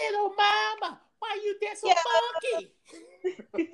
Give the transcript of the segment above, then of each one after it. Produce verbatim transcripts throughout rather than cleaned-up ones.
little mama, why you there so funky?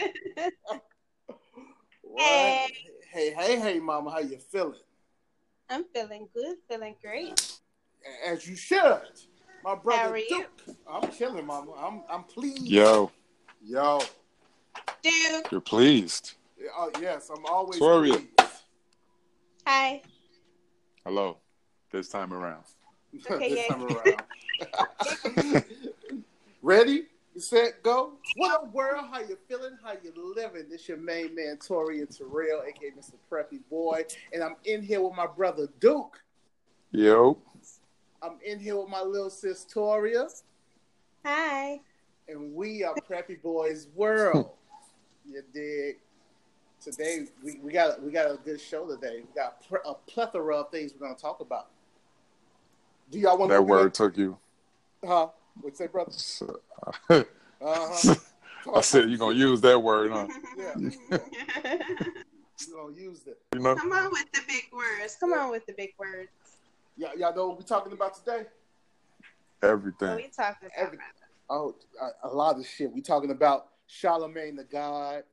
Hey. Hey, hey, hey, mama, how you feeling? I'm feeling good, feeling great. As you should. My brother How are you? Duke. I'm chilling, mama. I'm I'm pleased. Yo. Yo. Duke. You're pleased. Oh, yes, I'm always Toria. pleased. Hi. Hello. This time around. Okay, this yay. time around. Ready? Set, go. What up, world? How you feeling? How you living? This your main man, Toria Terrell, a k a. Mister Preppy Boy. And I'm in here with my brother, Duke. Yo. I'm in here with my little sis, Toria. Hi. And we are Preppy Boys World. You dig? Today, we, we got we got a good show today. We got a plethora of things we're going to talk about. Do y'all want that to word took you? Huh? What'd you say, brother? Uh, Uh-huh. I said you're going to use that word, huh? Yeah. You're going to use it. You know? Come on with the big words. Come on with the big words. Y'all, y'all know what we're talking about today? Everything. What are we talking about? Every, oh, a, a lot of shit. We talking about Charlemagne the God.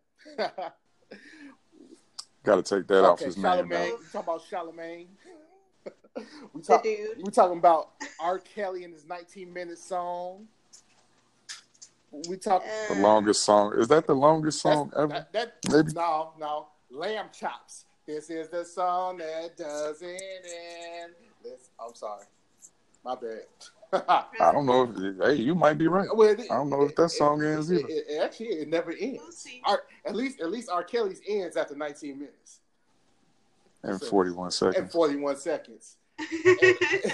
Got to take that off Okay, his name Charlemagne. now. We talking about Charlemagne. we The talk, dude. We talking about R. Kelly and his nineteen minute song. We talk The longest song. Is that the longest song ever? That, that, Maybe. No, no. Lamb Chops. This is the song that doesn't end. This, I'm sorry. My bad. I don't know. If, hey, you might be right. Well, it, I don't know if that song it, ends it, either. It, it, actually, it never ends. We'll see. R, at least, at least R. Kelly's ends after nineteen minutes. In So, forty-one seconds. And forty-one seconds. and,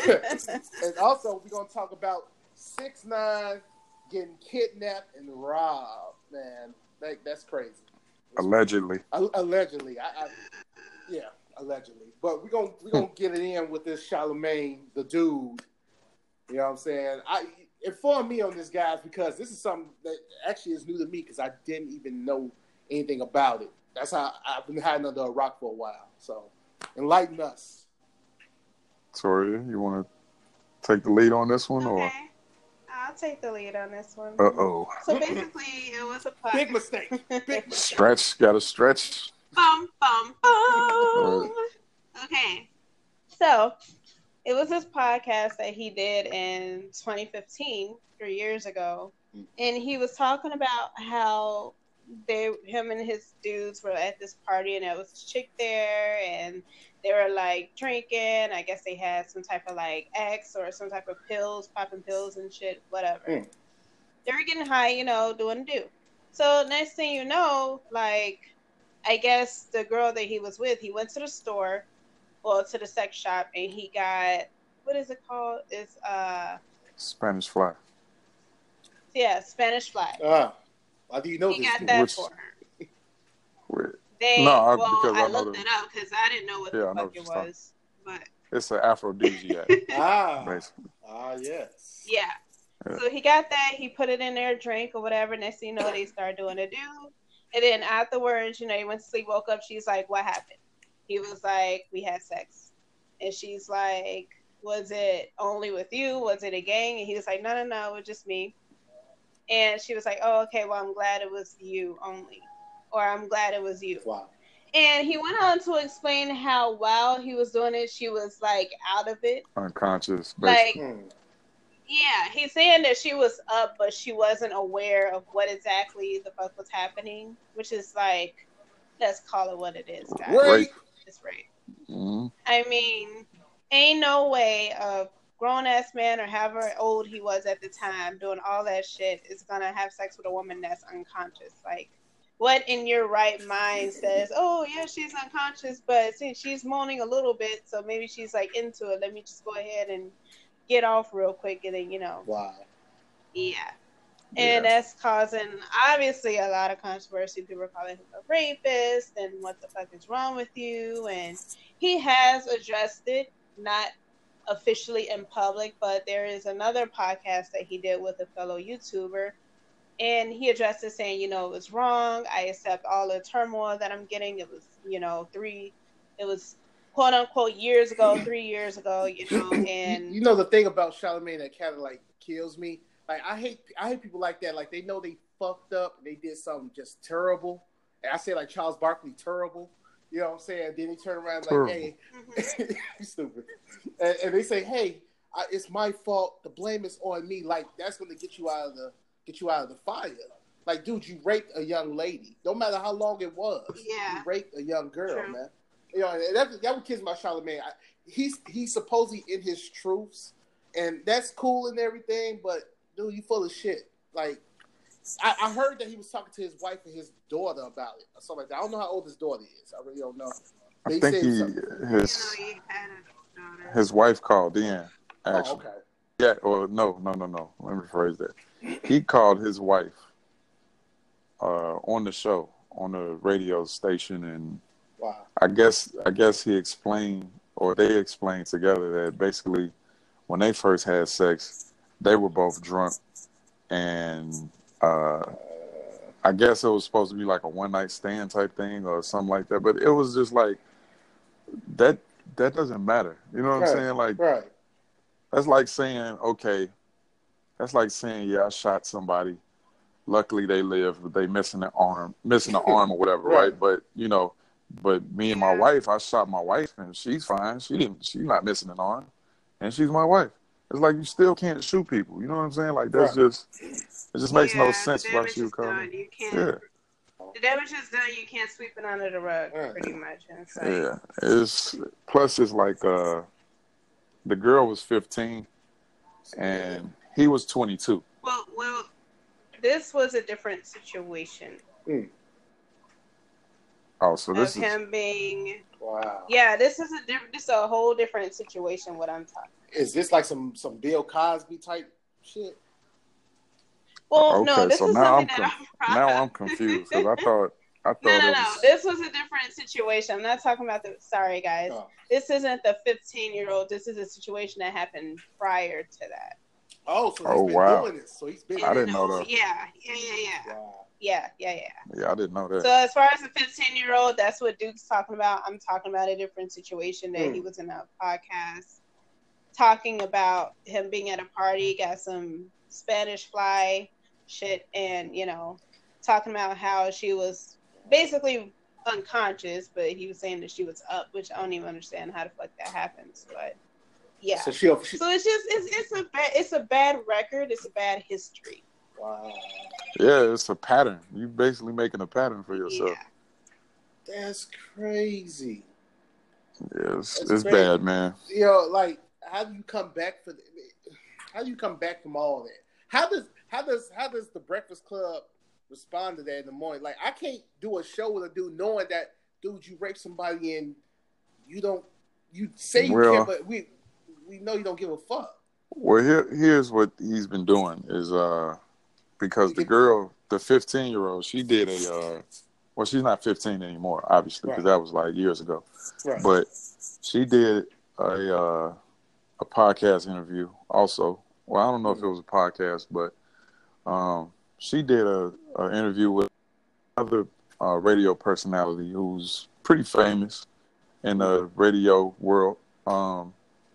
and also, we're gonna talk about six nine getting kidnapped and robbed. Man, that, that's crazy. Allegedly. Allegedly, I, I yeah, allegedly. But we're gonna we're gonna get it in with this Charlemagne, the dude. You know what I'm saying? I inform me on this, guys, because this is something that actually is new to me because I didn't even know anything about it. That's how I've been hiding under a rock for a while. So enlighten us. Toria, you want to take the lead on this one, or? Okay. I'll take the lead on this one. Uh oh. So basically, it was a podcast. Big mistake. Big mistake. Stretch. Got to stretch. Bum, bum, bum. Okay. So, it was this podcast that he did in twenty fifteen, three years ago. And he was talking about how they, him and his dudes were at this party and there was a chick there and they were like drinking. I guess they had some type of like X or some type of pills, popping pills and shit, whatever. Mm. They were getting high, you know, doing do. So next thing you know, like, I guess the girl that he was with, he went to the store, well, to the sex shop, and he got, what is it called? It's, uh... Spanish Fly. Yeah, Spanish Fly. Ah, how do you know he this? He got that Which, for her. Wait. They, no, I, well, because I, I know looked the, it up because I didn't know what yeah, the I know fuck what it talking. was. But it's an aphrodisiac. ah, basically. Ah, yes. Yeah. yeah. So he got that. He put it in their drink or whatever. Next thing you know, they started doing a do. And then afterwards, you know, he went to sleep, woke up. She's like, what happened? He was like, we had sex. And she's like, was it only with you? Was it a gang? And he was like, no, no, no, it was just me. And she was like, oh, okay, well, I'm glad it was you only. Or I'm glad it was you. Wow. And he went on to explain how while he was doing it, she was like out of it. Unconscious. Basically. Like, yeah, he's saying that she was up, but she wasn't aware of what exactly the fuck was happening, which is like, let's call it what it is, guys. Rape. It's rape. Mm-hmm. I mean, ain't no way a grown-ass man or however old he was at the time doing all that shit is gonna have sex with a woman that's unconscious. Like, what in your right mind says, oh, yeah, she's unconscious, but since she's moaning a little bit, so maybe she's like into it, let me just go ahead and get off real quick, and then, you know. Wow. Yeah. And yeah. That's causing, obviously, a lot of controversy. People are calling him a rapist, and what the fuck is wrong with you? And he has addressed it, not officially in public, but there is another podcast that he did with a fellow YouTuber, and he addressed it saying, you know, it was wrong. I accept all the turmoil that I'm getting. It was, you know, three, it was quote unquote years ago, three years ago, you know, and you know the thing about Charlemagne that kind of like kills me. like I hate I hate people like that. Like they know they fucked up and they did something just terrible. And I say like Charles Barkley terrible. You know what I'm saying? Then he turn around terrible. like, hey, you stupid. And, and they say, hey, I, it's my fault. The blame is on me. Like that's going to get you out of the get you out of the fire. Like, dude, you raped a young lady. Don't matter how long it was. Yeah. You raped a young girl, True. man. You know, and that, that what kids about Charlamagne. I, he's he's supposedly in his truths, and that's cool and everything. But dude, you full of shit. Like, I, I heard that he was talking to his wife and his daughter about it, or something like that. I don't know how old his daughter is. I really don't know. They I think he something. his his wife called in. Actually, oh, okay. Yeah, or no, no, no, no. Let me rephrase that. He called his wife uh, on the show on the radio station, and wow. I guess I guess he explained, or they explained together, that basically when they first had sex, they were both drunk, and uh, I guess it was supposed to be like a one night stand type thing or something like that. But it was just like that. That doesn't matter. You know what right. I'm saying? Like, right. That's like saying, okay, that's like saying, yeah, I shot somebody. Luckily, they live, but they missing an arm, missing an arm or whatever, right. right? But you know, but me and my wife, I shot my wife, and she's fine. She didn't. She's not missing an arm, and she's my wife. It's like you still can't shoot people. You know what I'm saying? Like that's right. just it just makes yeah, no sense why she would call done. You can't. Yeah. The damage is done. You can't sweep it under the rug, right. pretty much. It's like, yeah, it's plus it's like uh, the girl was fifteen, and he was twenty-two. Well, well, this was a different situation. Mm. Oh, so this of is him being. Wow. Yeah, this is a different. This is a whole different situation. What I'm talking. Is this like some some Bill Cosby type shit? Well, okay, no, this so is now I'm something com- that I'm now I'm confused because I thought I thought no, no, it no. was... This was a different situation. I'm not talking about the. Sorry, guys. Oh. This isn't the fifteen year old. This is a situation that happened prior to that. Oh, so he's oh, been wow. doing this. So he's been. I didn't know that. Yeah, yeah, yeah, yeah. Wow. Yeah, yeah, yeah. Yeah, I didn't know that. So as far as the fifteen year old, that's what Duke's talking about. I'm talking about a different situation that mm. he was in a podcast talking about him being at a party, got some Spanish fly shit, and you know, talking about how she was basically unconscious, but he was saying that she was up, which I don't even understand how the fuck that happens. But yeah, so, she, she, so it's just it's it's a bad it's a bad record. It's a bad history. Wow. Yeah, it's a pattern. You basically making a pattern for yourself. Yeah. That's crazy. Yeah, it's, That's it's crazy. bad, man. You know, like how do you come back for? How do you come back from all that? How does how does how does the Breakfast Club respond to that in the morning? Like I can't do a show with a dude knowing that dude you raped somebody and you don't you say you well, care, but we we know you don't give a fuck. Well, here here's what he's been doing is uh because the girl, the fifteen year old, she did a uh well she's not fifteen anymore, obviously, because right. that was like years ago. Right. But she did a uh, a podcast interview also. Well, I don't know mm-hmm. if it was a podcast, but um, she did a, a interview with another uh, radio personality who's pretty famous in the radio world. Um,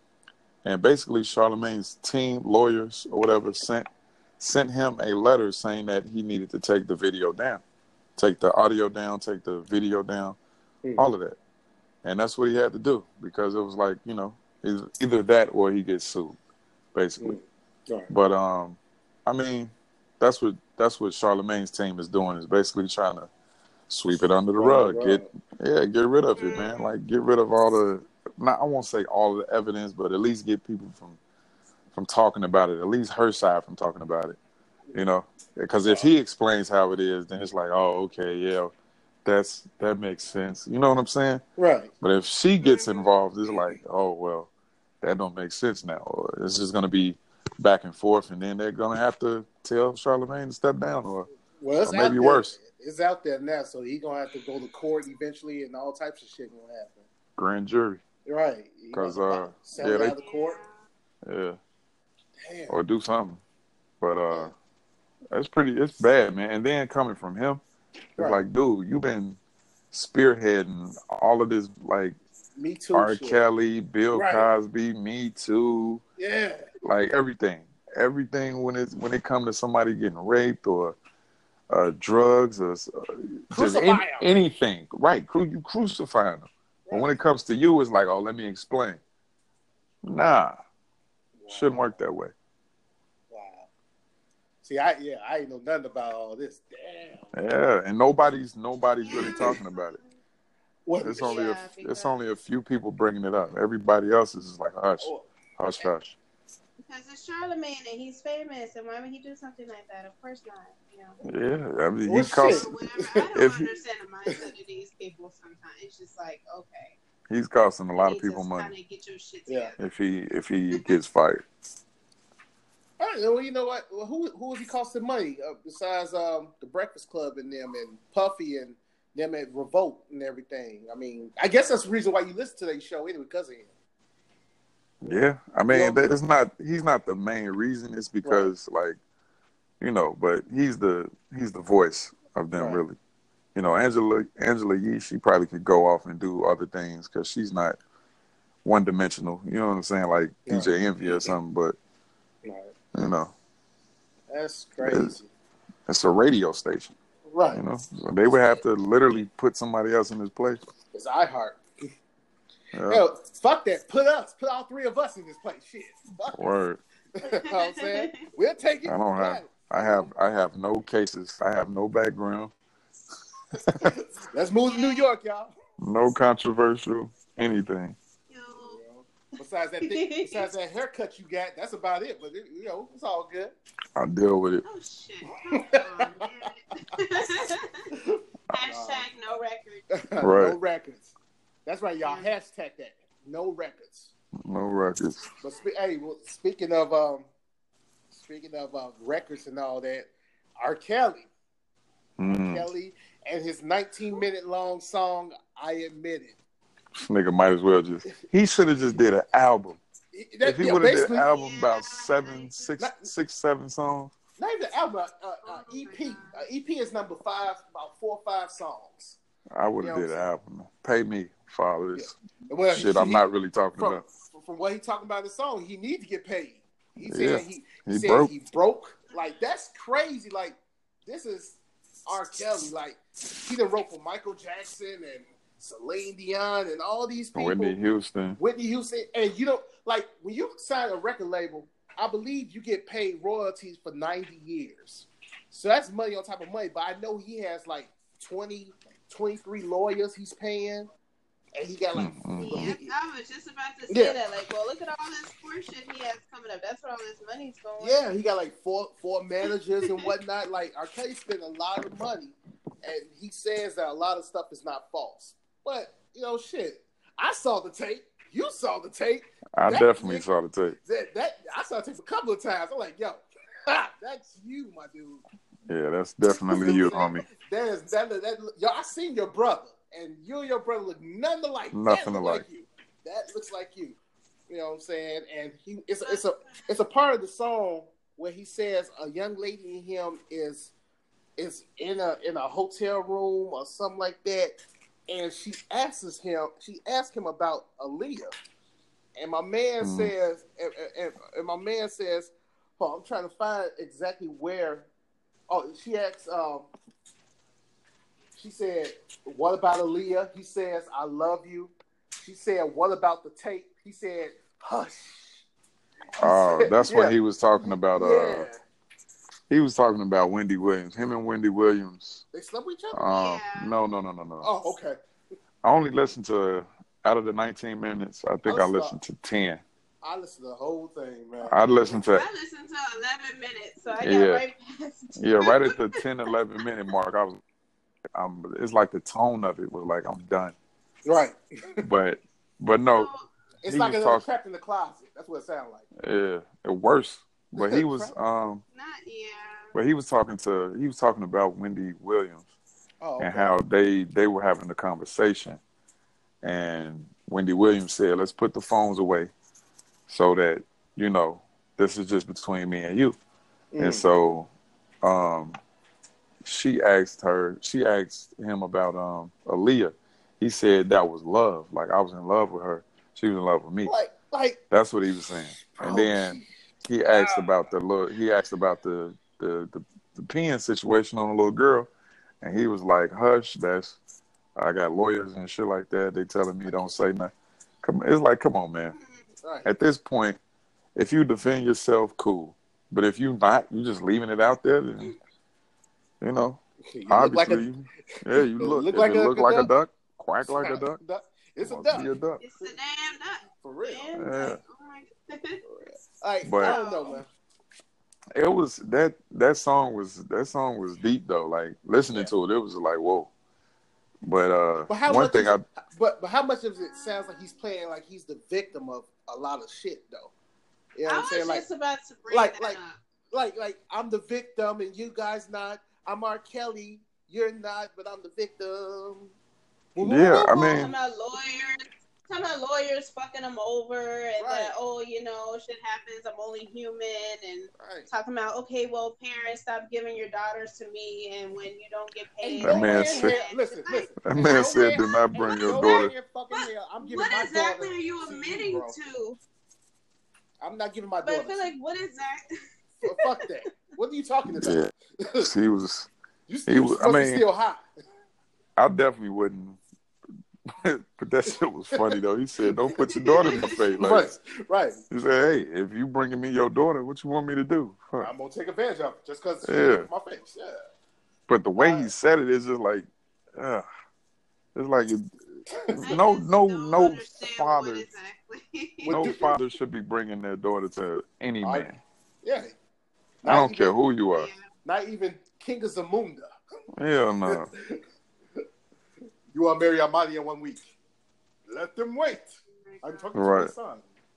and basically, Charlamagne's team, lawyers or whatever, sent sent him a letter saying that he needed to take the video down, take the audio down, take the video down, mm-hmm. all of that. And that's what he had to do because it was like, you know, either that or he gets sued, basically. Mm-hmm. Right. But um, I mean, that's what that's what Charlamagne's team is doing is basically trying to sweep it under the rug, right. get yeah, get rid of it, man. Like get rid of all the, not I won't say all the evidence, but at least get people from from talking about it, at least her side from talking about it, you know. Because if he explains how it is, then it's like, oh, okay, yeah, that's that makes sense. You know what I'm saying? Right. But if she gets involved, it's like, oh, well, that don't make sense now. Or it's just going to be back and forth, and then they're going to have to tell Charlamagne to step down, or, well, it's or maybe out worse. It's out there now, so he's going to have to go to court eventually, and all types of shit going to happen. Grand jury. Right. Because, uh, yeah, they, out of the court. Yeah. Damn. Or do something. But, uh, it's pretty, it's bad, man. And then coming from him, it's right. like, dude, you've been spearheading all of this, like, Me Too R. shit. Kelly, Bill right. Cosby, Me Too. Yeah. Like, everything. everything when it when it comes to somebody getting raped or uh, drugs or uh, just any, anything. Right, you crucify them. But when it comes to you, it's like, oh, let me explain. Nah, wow. Shouldn't work that way. Wow. See, I yeah, I ain't know nothing about all this. Damn. Yeah, and nobody's nobody's really talking about it. What? It's only yeah, a it's only a few people bringing it up. Everybody else is just like hush, oh. hush, hush. Because it's Charlemagne and he's famous, and why would he do something like that? Of course not. You know? Yeah, I mean, well, he cost. I don't understand the mindset of these people. Sometimes it's just like, okay. He's costing a lot of people money. Get your shit yeah. If he if he gets fired. All right, well, you know what? Well, who who is he costing money uh, besides um, the Breakfast Club and them and Puffy and them at Revolt and everything? I mean, I guess that's the reason why you listen to their show anyway, because of him. Yeah, I mean, you know, it's not. He's not the main reason. It's because, right. like, you know, but he's the he's the voice of them, right. really. You know, Angela Angela Yee, she probably could go off and do other things because she's not one dimensional. You know what I'm saying? Like right. D J Envy or something, but right. you know, that's crazy. It's, it's a radio station, right? You know, so they would have to literally put somebody else in his place. It's iHeart. Yeah. Hell, fuck that. Put us, put all three of us in this place. Shit. Fuck Word. You know what I'm saying? We'll take it. I don't have. I have. I have no cases. I have no background. Let's move to New York, y'all. No controversial anything. Besides that, thing, besides that haircut you got, that's about it. But it, you know, it's all good. I'll deal with it. Oh shit! Come on, Hashtag no records. Right. No records. That's right, y'all. Hashtag that. No records. No records. But spe- hey, well, speaking of um, speaking of uh, records and all that, R. Kelly, mm. R. Kelly, and his nineteen minute long song, "I Admit It." This nigga might as well just. He should have just did an album. That, if he yeah, would have did an yeah. album about seven, six, not, six, seven songs. Not even an album. Uh, uh, E P. Uh, E P is number five. About four or five songs. I would have you know did an album. Pay me for all this yeah. well, shit. He, I'm he, not really talking from, about. From what he talking about in the song, he needs to get paid. He said yeah. he, he, he said broke. he broke. Like that's crazy. Like this is R. Kelly. Like he done wrote for Michael Jackson and Celine Dion and all these people. Whitney Houston. Whitney Houston. And you know, like when you sign a record label, I believe you get paid royalties for ninety years. So that's money on top of money. But I know he has like twenty, twenty-three lawyers he's paying. And he got like... Mm-hmm. Yep, I was just about to say yeah. that. Like, well, look at all this sports shit he has coming up. That's where all this money's going. Yeah, he got like four four managers and whatnot. Like, R. Kelly spent a lot of money. And he says that a lot of stuff is not false. But, you know, shit. I saw the tape. You saw the tape. I that, definitely that, saw the tape. That, that I saw the tape a couple of times. I'm like, yo, that's you, my dude. Yeah, that's definitely you, homie. That is, that, that, that, yo, I seen your brother. And you and your brother look nothing alike. Nothing that alike. Like you. That looks like you. You know what I'm saying? And he, it's, it's a, it's a part of the song where he says a young lady in him is, is in a, in a hotel room or something like that, and she asks him, she asks him about Aaliyah, and my man mm. says, and, and, and my man says, oh, I'm trying to find exactly where. Oh, she asks. Um, She said, what about Aaliyah? He says, I love you. She said, what about the tape? He said, hush. Oh, uh, that's yeah. what he was talking about. Uh, yeah. He was talking about Wendy Williams. Him and Wendy Williams. They slept with each other? Um, yeah. No, no, no, no, no. Oh, okay. I only listened to, out of the nineteen minutes, I think I, I listened to ten. I listened to the whole thing, man. I listened to... I listened to eleven minutes, so I got yeah. right past Yeah, right at the ten, eleven minute mark, I was... Um, it's like the tone of it was like I'm done, right? But, but no, it's like a talk- trapped in the closet. That's what it sounded like. Yeah, it worse. But he was, um, not yeah. But he was talking to, he was talking about Wendy Williams oh, okay. and how they they were having a conversation, and Wendy Williams said, "Let's put the phones away, so that you know this is just between me and you." Mm. And so, um. She asked her, she asked him about um, Aaliyah. He said that was love. Like, I was in love with her. She was in love with me. Like, like that's what he was saying. And oh, then, he asked about the little. He asked about the the the, the peeing situation on a little girl, and he was like, "Hush, that's I got lawyers and shit like that. They telling me don't say nothing." Come, it's like, come on, man. Right. At this point, if you defend yourself, cool. But if you not, you just leaving it out there, then you know, you obviously, look like a, yeah, you look. look if like it a, look a like duck. a duck, quack like a duck. It's a Must duck. be a duck. It's a damn duck. For real. Yeah. All right, But I don't know, man. It was that that song was that song was deep though. Like listening Yeah. to it, it was like whoa. But uh, But how one much thing I it, but but how much of it sounds like he's playing like he's the victim of a lot of shit though? You know what I I'm saying? was Like, just about to bring like, that like, up. like, like, I'm the victim and you guys not. I'm R. Kelly, you're not, but I'm the victim. yeah, I mean, talking about lawyers, talking about lawyers fucking them over, and Right. that oh, you know, shit happens. I'm only human, and Right. talking about okay, well, parents, stop giving your daughters to me, and when you don't get paid, That no man way in said- hell, listen, listen. that Ain't man no said, way- "Do not ain't bring no your way daughter." in fucking What- hell I'm giving what my exactly daughter are you to admitting bro. to? I'm not giving my But daughter. I feel to like you. what is that? Well, fuck that. What are you talking about? Yeah. He was. you he you was- I supposed to mean- be still hot. I definitely wouldn't. But that shit was funny though. He said, "Don't put your daughter in my face." Like, right, right. he said, "Hey, if you bringing me your daughter, what you want me to do?" Huh. I'm gonna take advantage of it just because Yeah. my face. Yeah. But the way Uh, he said it is just like, uh, it's like it, I no, just no, don't no understand father, what exactly. no do- father should be bringing their daughter to any I- man. Yeah. I Not don't even- care who you are. Not even King of Zamunda. Hell no. You are marry Amadi in one week. Let them wait. I'm talking to Right. my son.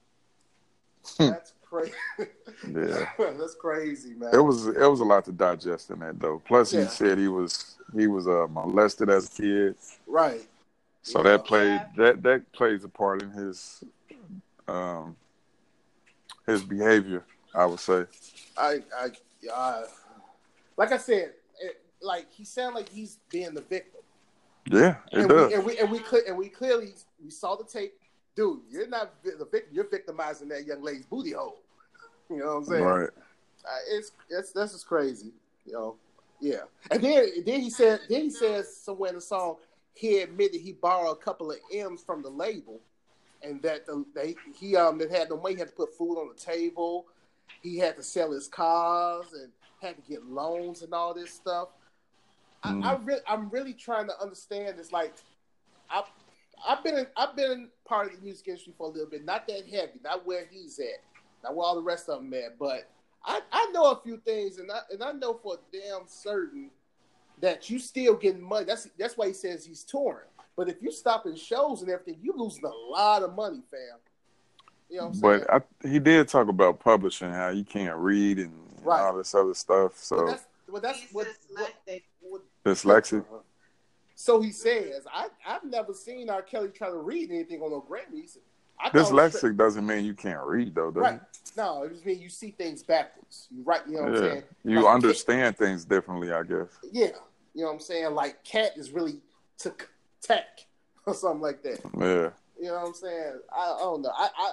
That's crazy. Yeah. That's crazy, man. It was it was a lot to digest in that though. Plus, Yeah. he said he was he was uh, molested as a kid, right. so Yeah. that played Yeah. that that plays a part in his um his behavior. I would say. I, I, uh, like I said, it, like he sounded like he's being the victim. Yeah, it and does. we and we and we cle- and we clearly we saw the tape, dude. You're not vi- the victim. You're victimizing that young lady's booty hole. You know what I'm saying? Right. Uh, it's it's that's just crazy. You know, yeah. And then then he said then he says somewhere in the song he admitted he borrowed a couple of M's from the label, and that the, they he um that had no money. He had to put food on the table. He had to sell his cars and had to get loans and all this stuff. Mm. I, I really, I'm really trying to understand this. Like, I've, I've been, in, I've been part of the music industry for a little bit. Not that heavy, not where he's at, not where all the rest of them at. But I, I know a few things, and I, and I know for damn certain that you still getting money. That's, that's why he says he's touring. But if you stopping shows and everything, you losing a lot of money, fam. You know what I'm saying? But I, he did talk about publishing, how you can't read and, and Right. all this other stuff. So But that's, well, that's He's what, what, dyslexic. what dyslexic. So he says, I, I've never seen R. Kelly try to read anything on no Grammys. I thought it was Dyslexic straight- doesn't mean you can't read, though, does Right. it? No, it just means you see things backwards. You right, you know what I'm Yeah. saying? You Like, understand things differently, I guess. Yeah. You know what I'm saying? Like Cat is really to tech or something like that. Yeah. You know what I'm saying? I, I don't know. I, I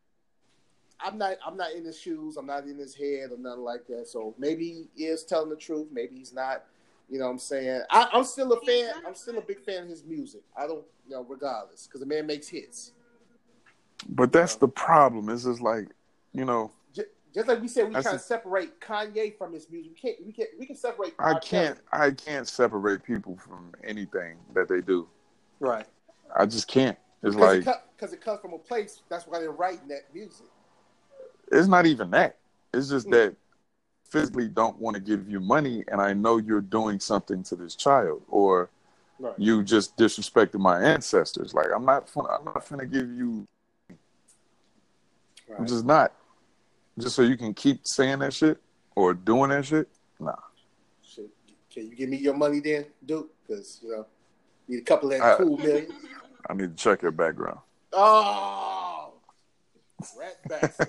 I'm not I'm not in his shoes. I'm not in his head or nothing like that. So maybe he is telling the truth. Maybe he's not. You know what I'm saying? I, I'm still a fan. I'm still a big fan of his music. I don't, you know, regardless, because the man makes hits. But that's the problem. It's just like, you know, Just, just like we said, we That's trying a- to separate Kanye from his music. We can't. We can. We can separate. I R. can't Kelly. I can't separate people from anything that they do. Right. I just can't. It's Because like it, co- it comes from a place. That's why they're writing that music. it's not even that. It's just Mm. that physically don't want to give you money, and I know you're doing something to this child, or Right. you just disrespected my ancestors. Like I'm not. fin- I'm not finna give you. Right. I'm just not. Just so you can keep saying that shit or doing that shit. Nah. Shit. Can you give me your money then, Duke? Because you know, need a couple of that Uh, cool million. I need to check your background. Oh, rat bastard.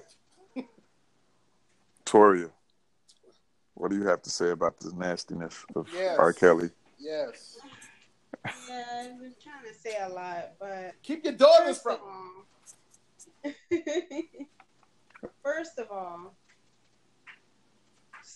Toria, what do you have to say about this nastiness of Yes. R. Kelly? Yes. Yeah, I've been trying to say a lot, but Keep your daughters first from. of all, first of all,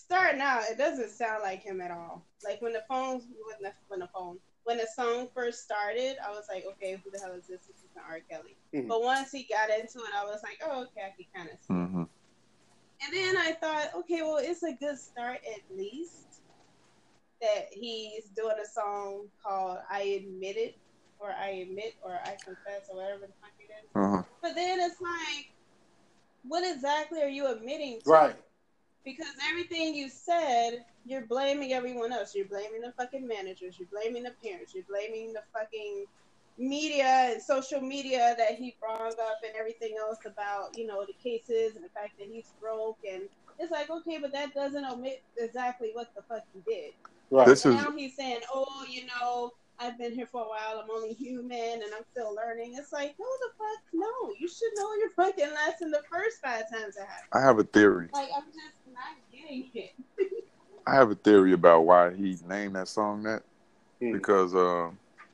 starting out, it doesn't sound like him at all. Like when the phone, when the when the phone, when the song first started, I was like, okay, who the hell is this? This isn't R. Kelly. Mm-hmm. But once he got into it, I was like, oh, okay, I can kind of see. Mm-hmm. And then I thought, okay, well, it's a good start at least that he's doing a song called "I Admit It" or "I Admit" or "I Confess" or whatever the fuck it is. Uh-huh. But then it's like, what exactly are you admitting to? Right. Because everything you said, you're blaming everyone else. You're blaming the fucking managers. You're blaming the parents. You're blaming the fucking media and social media that he brought up and everything else about, you know, the cases and the fact that he's broke. And it's like, okay, but that doesn't omit exactly what the fuck he did. Right. This now is... he's saying, oh, you know, I've been here for a while. I'm only human and I'm still learning. It's like, no, the fuck, no. You should know your fucking lesson the first five times it happened. I have a theory. Like, I'm just not getting it. I have a theory about why he named that song that. Mm. Because uh,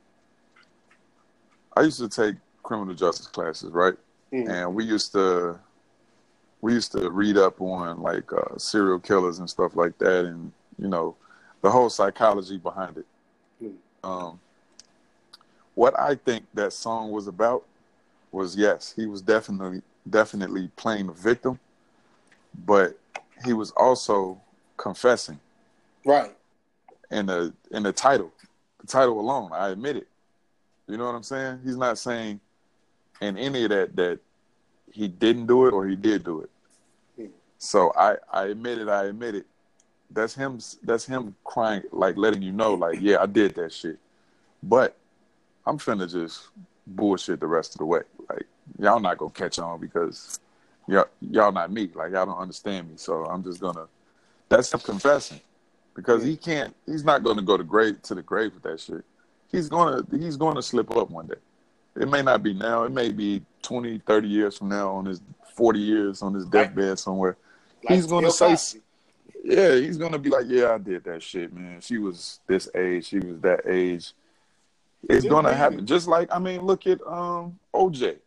I used to take criminal justice classes, right? Mm. And we used to we used to read up on like uh, serial killers and stuff like that, and you know, the whole psychology behind it. Mm. Um, what I think that song was about was, yes, he was definitely definitely playing the victim, but he was also confessing. Right. In the in the title. The title alone, I admit it. You know what I'm saying? He's not saying in any of that that he didn't do it or he did do it. Hmm. So I, I admit it, I admit it. That's him that's him crying, like letting you know, like, yeah, I did that shit. But I'm finna just bullshit the rest of the way. Like, y'all not gonna catch on because y'all y'all not me. Like, y'all don't understand me. So I'm just gonna that's him confessing. Because he can't, he's not going to go to grave to the grave with that shit. He's going to, he's going to slip up one day. It may not be now. It may be twenty, thirty years from now on his forty years on his deathbed like, somewhere. Like he's going to say, Cosby. Yeah, he's going to be like, yeah, I did that shit, man. She was this age. She was that age. It's going to happen. Just like, I mean, look at um, O J.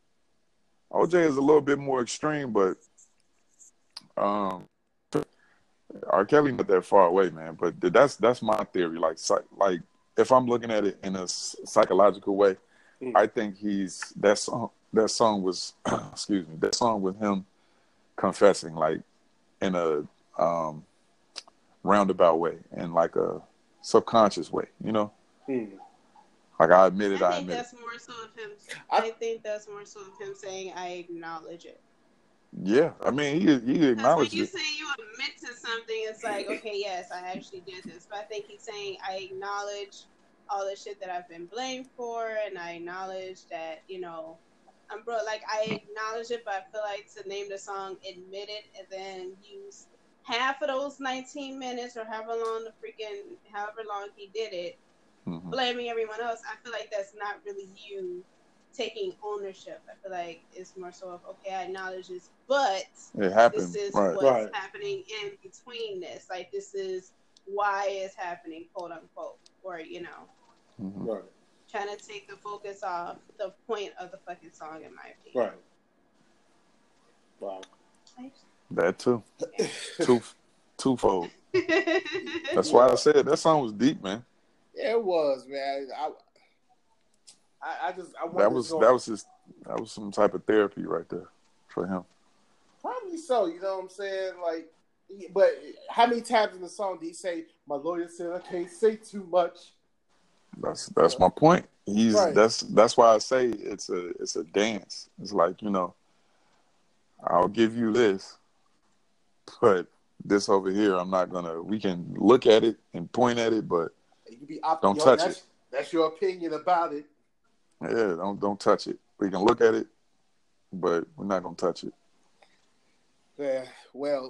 O J is a little bit more extreme, but um, R. Kelly not that far away, man. But that's that's my theory. Like, like if I'm looking at it in a psychological way, mm. I think he's that song. That song was, excuse me, that song with him confessing, like in a um, roundabout way, in like a subconscious way, you know. Mm. Like I admit it, I, I think admit that's it. more so of him. I think that's more so of him saying, "I acknowledge it." Yeah, I mean, he he acknowledged when you it. say you admit to something, it's like, okay, yes, I actually did this. But I think he's saying, I acknowledge all the shit that I've been blamed for, and I acknowledge that, you know, I'm bro. Like, I acknowledge it, but I feel like to name the song "Admit It" and then use half of those nineteen minutes or however long the freaking, however long he did it, mm-hmm. blaming everyone else, I feel like that's not really you taking ownership. I feel like it's more so of, okay, I acknowledge this, but it happened. This is right. what's right. happening in between this. Like, this is why it's happening, quote unquote, or, you know, mm-hmm. right. trying to take the focus off the point of the fucking song, in my opinion. Right. Wow. That too. Two, twofold. That's why I said that song was deep, man. Yeah, it was, man. I, I, I just, I that was that was just that was some type of therapy right there for him. Probably so. You know what I'm saying? Like, but how many times in the song did he say, "My lawyer said I can't say too much"? That's that's my point. He's right. that's that's why I say it's a it's a dance. It's like, you know, I'll give you this, but this over here, I'm not gonna. We can look at it and point at it, but you can be op- don't yo, touch that's, it. That's your opinion about it. Yeah, don't don't touch it. We can look at it, but we're not gonna touch it. Yeah, well,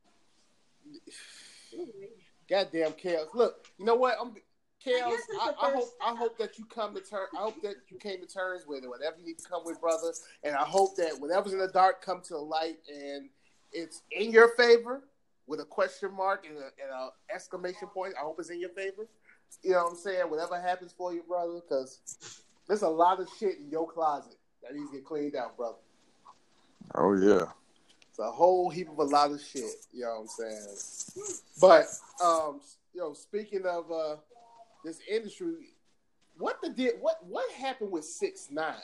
goddamn chaos. Look, you know what? I'm chaos. I, I, I hope I hope that you come to terms. I hope that you came to terms with it. Whatever you need to come with, brother. And I hope that whatever's in the dark come to the light, and it's in your favor with a question mark and an exclamation point. I hope it's in your favor. You know what I'm saying? Whatever happens for you, brother, because there's a lot of shit in your closet that needs to get cleaned out, brother. Oh, yeah. It's a whole heap of a lot of shit. You know what I'm saying? But um, you know, speaking of uh, this industry, what the did what what happened with six nine?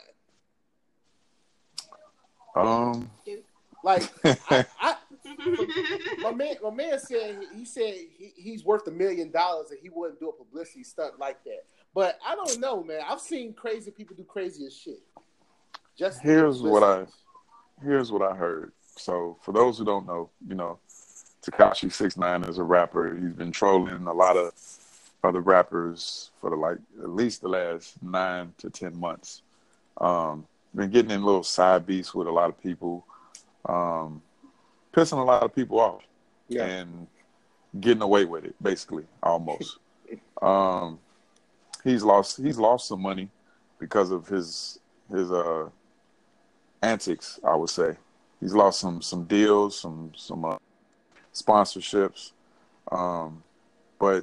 Um, like I, I my man, my man said he said he, he's worth a million dollars and he wouldn't do a publicity stunt like that. But I don't know, man. I've seen crazy people do crazier shit. Just here's what I here's what I heard. So for those who don't know, you know, Tekashi six nine is a rapper. He's been trolling a lot of other rappers for the like at least the last nine to ten months. Um, been getting in little side beefs with a lot of people, um, pissing a lot of people off, yeah. and getting away with it, basically, almost. um, he's lost he's lost some money because of his his uh, antics, I would say. He's lost some some deals, some some uh, sponsorships, um, but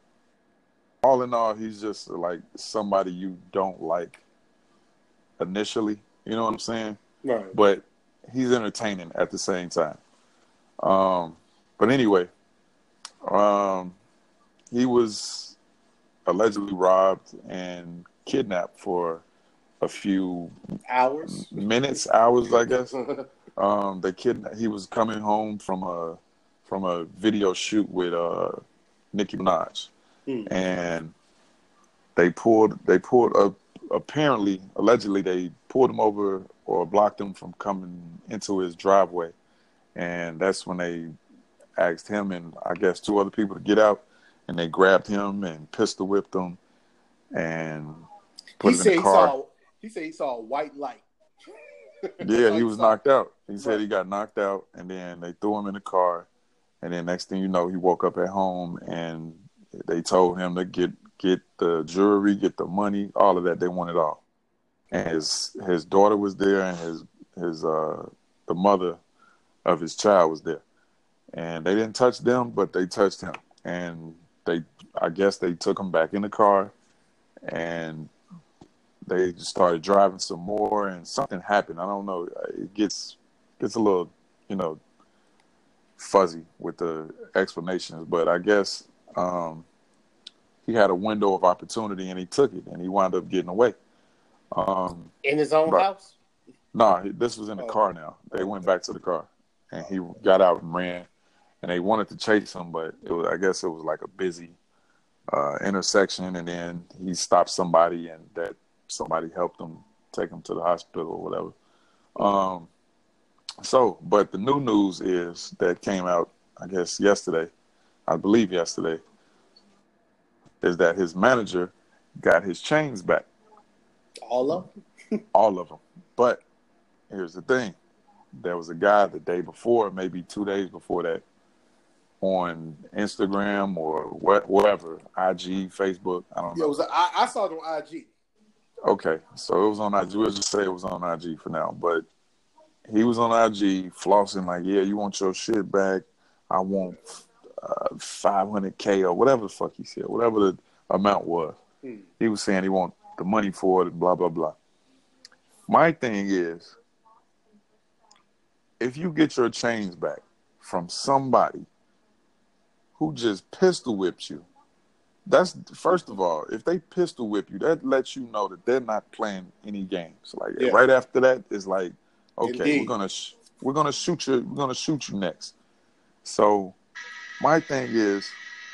all in all, he's just like somebody you don't like initially. You know what I'm saying? Right. But he's entertaining at the same time. Um, but anyway, um, he was allegedly robbed and kidnapped for a few hours, minutes, hours, I guess. um, they kidnapped. He was coming home from a from a video shoot with uh, Nicki Minaj, hmm. and they pulled. They pulled up. Apparently, allegedly, they pulled him over or blocked him from coming into his driveway, and that's when they asked him and I guess two other people to get out, and they grabbed him and pistol whipped him and put he him in the car. He, saw, he said he saw a white light. Yeah, he was knocked out. He said right. he got knocked out, and then they threw him in the car, and then next thing you know, he woke up at home, and they told him to get get the jewelry, get the money, all of that. They wanted all. And his his daughter was there, and his his uh the mother of his child was there, and they didn't touch them, but they touched him, and they I guess they took him back in the car, and they just started driving some more, and something happened. I don't know. It gets gets a little, you know, fuzzy with the explanations, but I guess um, he had a window of opportunity, and he took it, and he wound up getting away. Um, in his own but, house? No, nah, this was in the oh. car now. They went back to the car, and he got out and ran, and they wanted to chase him, but it was, I guess it was like a busy uh, intersection, and then he stopped somebody, and that somebody helped him take him to the hospital or whatever. Um, so, but the new news is that came out, I guess, yesterday, I believe yesterday, is that his manager got his chains back. All of them? All of them. But here's the thing. There was a guy the day before, maybe two days before that, on Instagram or what, whatever, I G, Facebook, I don't know. Yeah, it was, I, I saw it on I G. Okay, so it was on I G. We'll just say it was on I G for now. But he was on I G flossing like, yeah, you want your shit back? I want uh, five hundred K or whatever the fuck he said, whatever the amount was. Hmm. He was saying he want the money for it, blah, blah, blah. My thing is, if you get your chains back from somebody who just pistol whips you, that's, first of all, if they pistol whip you, that lets you know that they're not playing any games. Like yeah. right after that, it's like, okay, Indeed. we're gonna sh- we're gonna shoot you, we're gonna shoot you next. So, my thing is,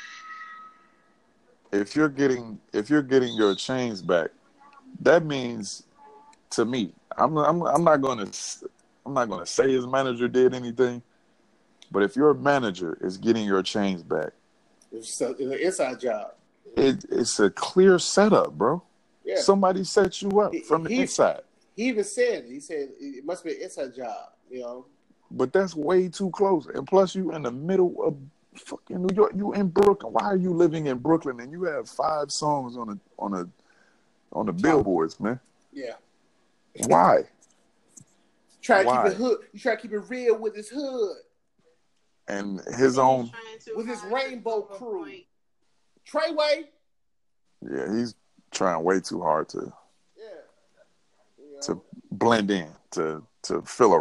if you're getting if you're getting your chains back, that means to me, I'm I'm I'm not gonna I'm not gonna say his manager did anything, but if your manager is getting your chains back, it's, a, it's an inside job. It, it's a clear setup, bro. Yeah. Somebody set you up he, from the he, inside. He even said it. He said it must be an inside job, you know. But that's way too close. And plus, you in the middle of fucking New York. You in Brooklyn. Why are you living in Brooklyn and you have five songs on a on a on the billboards, man? Yeah. Why? Try to Why? keep it hood. You try to keep it real with his hood. And his own with his rainbow crew. Treyway. Yeah, he's trying way too hard to yeah. you know. to blend in, to to fill a role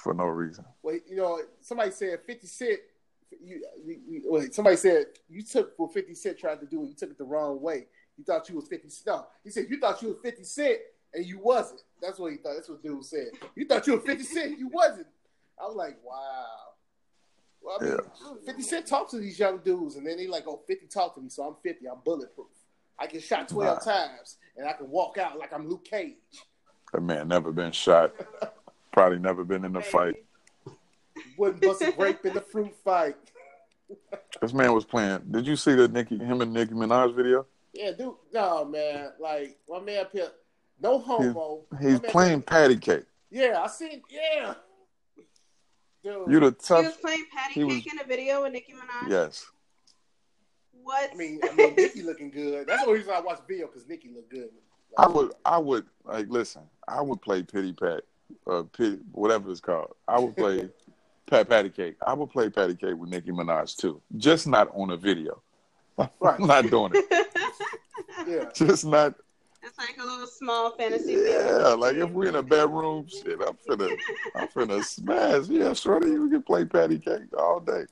for no reason. Well, you know, somebody said fifty Cent. You, you, you, wait, somebody said you took what fifty Cent tried to do and you took it the wrong way. You thought you was fifty Cent. No, he said you thought you was fifty Cent and you wasn't. That's what he thought. That's what dude said. You thought you were fifty Cent, you wasn't. I was like, wow. Well, I mean, yeah. fifty Cent talked to these young dudes, and then they like, oh, fifty talked to me, so I'm fifty. I'm bulletproof. I get shot twelve nah. times, and I can walk out like I'm Luke Cage. That man never been shot. Probably never been in a fight. Wouldn't bust a grape in the fruit fight. This man was playing. Did you see the Nicki, him and Nicki Minaj video? Yeah, dude. No, man. Like, my man up here, no homo. He, he's playing patty cake. Yeah, I seen, yeah. Dude. You the tough. He was playing patty cake was, in a video with Nicki Minaj? Yes. What? I mean, I mean, Nicki looking good. That's the reason I watch the video, because Nicki look good. Like, I would, I would, like, listen, I would play pity pat, uh, pity, whatever it's called. I would play pat patty cake. I would play patty cake with Nicki Minaj, too. Just not on a video. Right. I'm not doing it. Yeah. Just not. It's like a little small fantasy. Yeah, like if we're in a bedroom, shit, I'm finna, I'm finna smash. Yeah, shorty, you can play patty cake all day.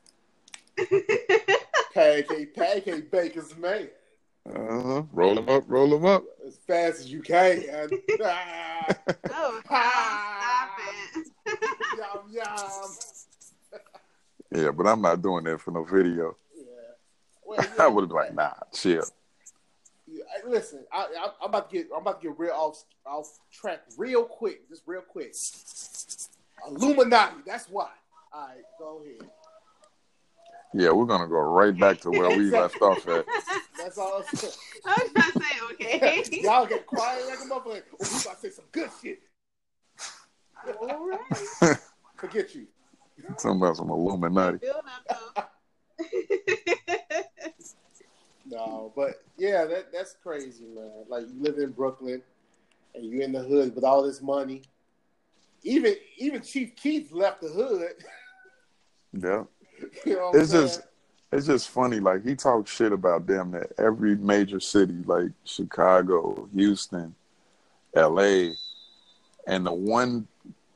Patty cake, patty cake baker's man. Uh-huh. Roll them up, roll them up. As fast as you can. Oh, stop it. Yum, yum. Yeah, but I'm not doing that for no video. Yeah. Well, yeah, I would be like, nah, chill. Yeah, listen, I, I, I'm about to get, I'm about to get real off, off track, real quick, just real quick. Illuminati, that's why. All right, go ahead. Yeah, we're gonna go right back to where we left off at. That's all. I'm saying. I was about to say, okay. Y'all get quiet like a motherfucker. Oh, we about to say some good shit. All right. Forget you. Talking about some Illuminati. No, but yeah, that that's crazy, man. Like, you live in Brooklyn and you in the hood with all this money. Even even Chief Keef left the hood. Yeah. You know it's just it's just funny. Like, he talks shit about damn near every major city, like Chicago, Houston, L A, and the one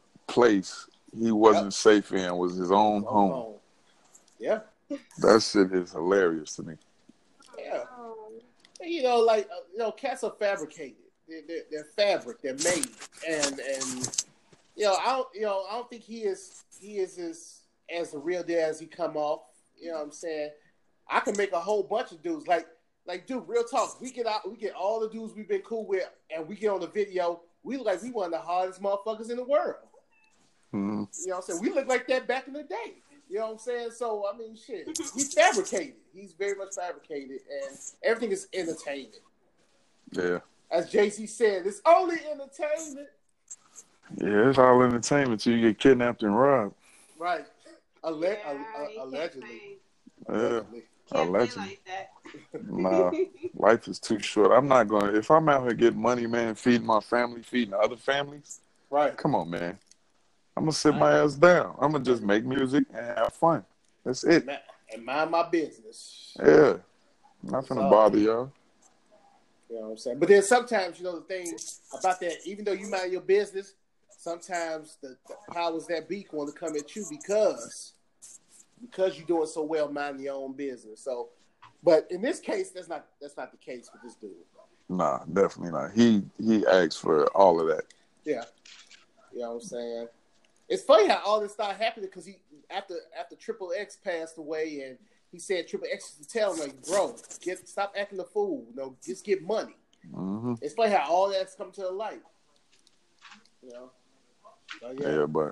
place he wasn't yep. safe in was his own oh, home. home. Yeah. That shit is hilarious to me. Yeah. You know, like, you know, cats are fabricated. They're, they're, they're fabric. They're made. And, and you know, I don't, you know, I don't think he is, he is as, as the real deal as he come off. You know what I'm saying? I can make a whole bunch of dudes. Like, like, dude, real talk. We get out, we get all the dudes we've been cool with, and we get on the video. We look like we one of the hardest motherfuckers in the world. Mm-hmm. You know what I'm saying? We look like that back in the day. You know what I'm saying? So, I mean, shit. He's fabricated. He's very much fabricated, and everything is entertainment. Yeah. As Jay-Z said, it's only entertainment. Yeah, it's all entertainment till you get kidnapped and robbed. Right. Alle- yeah, a- a- allegedly. Yeah. Allegedly. Can't allegedly. Like that. Nah, life is too short. I'm not going to, if I'm out here getting money, man, feeding my family, feeding other families, right? Come on, man. I'm going to sit my ass down. I'm going to just make music and have fun. That's it. And mind my business. Yeah. I'm not going to bother y'all. You know what I'm saying? But then sometimes, you know, the thing about that, even though you mind your business, sometimes the, the powers that be want to come at you because because you're doing so well minding your own business. So, but in this case, that's not that's not the case with this dude. Nah, definitely not. He he asked for all of that. Yeah. You know what I'm saying? It's funny how all this started happening because he after after Triple X passed away and he said Triple X to tell him, like, bro, get stop acting the fool. You know, just get money. Mm-hmm. It's funny how all that's come to the light. You know? So, yeah. yeah, but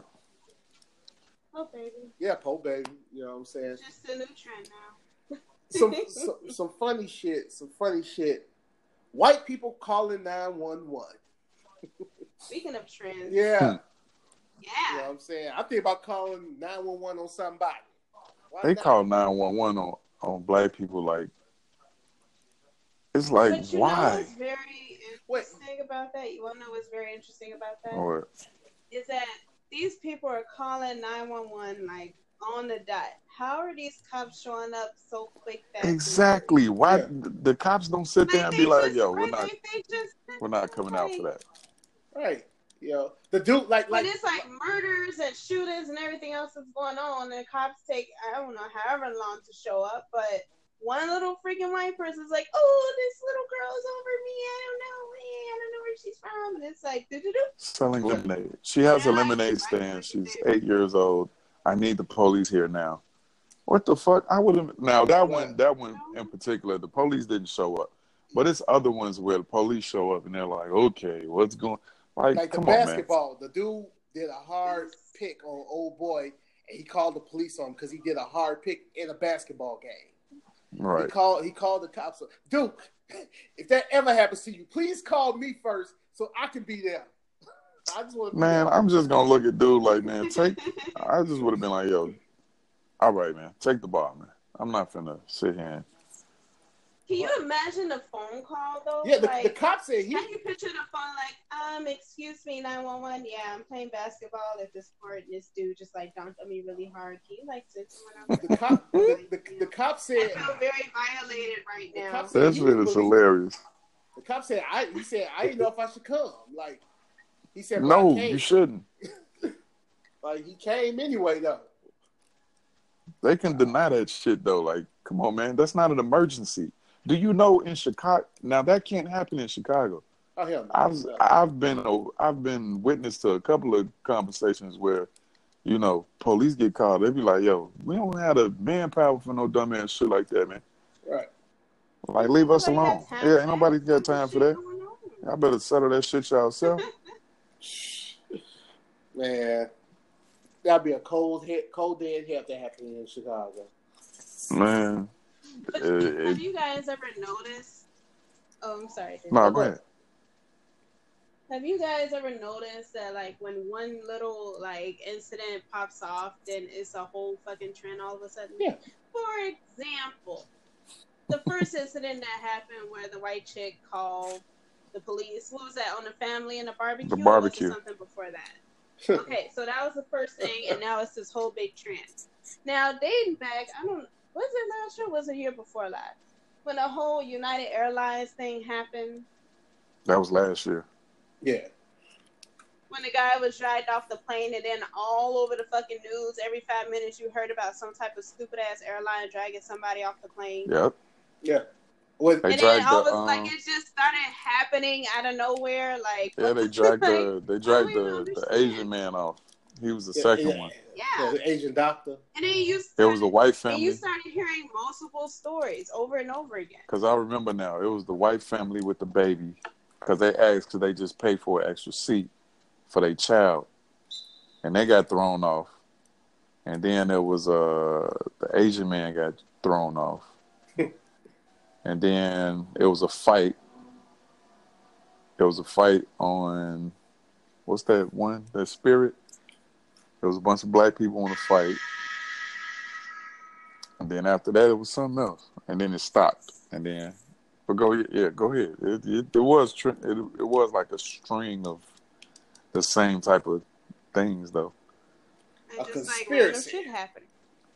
Oh baby. Yeah, po baby. You know what I'm saying? Just a new trend now. some, some some funny shit. Some funny shit. White people calling nine one one. Speaking of trends. Yeah. Yeah. You know what I'm saying? I think about calling nine one one on somebody. Why they not? call nine one one on, on black people like, it's like, but you why? know what's very interesting Wait. about that? You want to know what's very interesting about that? What? Is that these people are calling nine one one like on the dot. How are these cops showing up so quick? That Exactly. Why yeah. the cops don't sit there like and be like, just, "Yo, right, we're not, just, we're not coming out for that." Right. You know, the dude like But like it's like murders and shootings and everything else that's going on, and cops take I don't know however long to show up, but one little freaking white person's like, oh, this little girl's over me. I don't know, man. I don't know where she's from. And it's like, doo-doo-doo. Selling lemonade. She has a lemonade stand. She's eight years old. I need the police here now. What the fuck? I would have. Now that one, that one in particular, the police didn't show up, but it's other ones where the police show up and they're like, okay, what's going? Like, like the come basketball. On, man. The dude did a hard pick on old boy, and he called the police on him because he did a hard pick in a basketball game. Right. He called. He called the cops. Duke, if that ever happens to you, please call me first so I can be there. I just want to. Man, I'm just gonna look at dude like, man, take. I just would have been like, yo, all right, man, take the ball, man. I'm not finna sit here. And... Can you imagine the phone call though? Yeah, the, like, the cop said he. Can you picture the phone like, um, excuse me, nine one one. Yeah, I'm playing basketball at this court, and this dude just like dunked on me really hard. Can you like sit someone else? The cop, the, the, the cop said. I feel very violated right now. That shit is hilarious. The cop said, "I." He said, "I didn't know if I should come." Like he said, "No, you shouldn't." Like he came anyway, though. They can deny that shit though. Like, come on, man, that's not an emergency. Do you know in Chicago now that can't happen in Chicago? Oh hell no. I've I've been I've been witness to a couple of conversations where, you know, police get called. They be like, "Yo, we don't have the manpower for no dumbass shit like that, man." Right. Like, leave us alone. Yeah, ain't nobody got time for that. Y'all better settle that shit yourself. Man, that'd be a cold hit, cold day in hell if that happened in Chicago. Man. But it, have you guys ever noticed? Oh, I'm sorry. No, go ahead. Have you guys ever noticed that, like, when one little like incident pops off, then it's a whole fucking trend all of a sudden? Yeah. For example, the first incident that happened where the white chick called the police. What was that on the family and the barbecue? The barbecue. Or was it something before that? Okay, so that was the first thing, and now it's this whole big trend. Now dating back, I don't. Was it last year or was it a year before last? When the whole United Airlines thing happened? That was last year. Yeah. When the guy was dragged off the plane and then all over the fucking news, every five minutes you heard about some type of stupid-ass airline dragging somebody off the plane. Yep. Yeah. Well, and then all of a sudden, like, it just started happening out of nowhere. Like, yeah, they dragged the, they dragged the, the Asian man off. He was the yeah, second yeah, one. Yeah. yeah, the Asian doctor. And then you started, it was a white family. And you started hearing multiple stories over and over again. Because I remember now, it was the white family with the baby. Because they asked, could they just pay for an extra seat for their child? And they got thrown off. And then there was uh, the Asian man got thrown off. And then it was a fight. There was a fight on, what's that one? That Spirit? There was a bunch of black people in a fight. And then after that, it was something else. And then it stopped. And then, but go, yeah, go ahead. It, it, it was it, it was like a string of the same type of things, though. And just like random shit happening.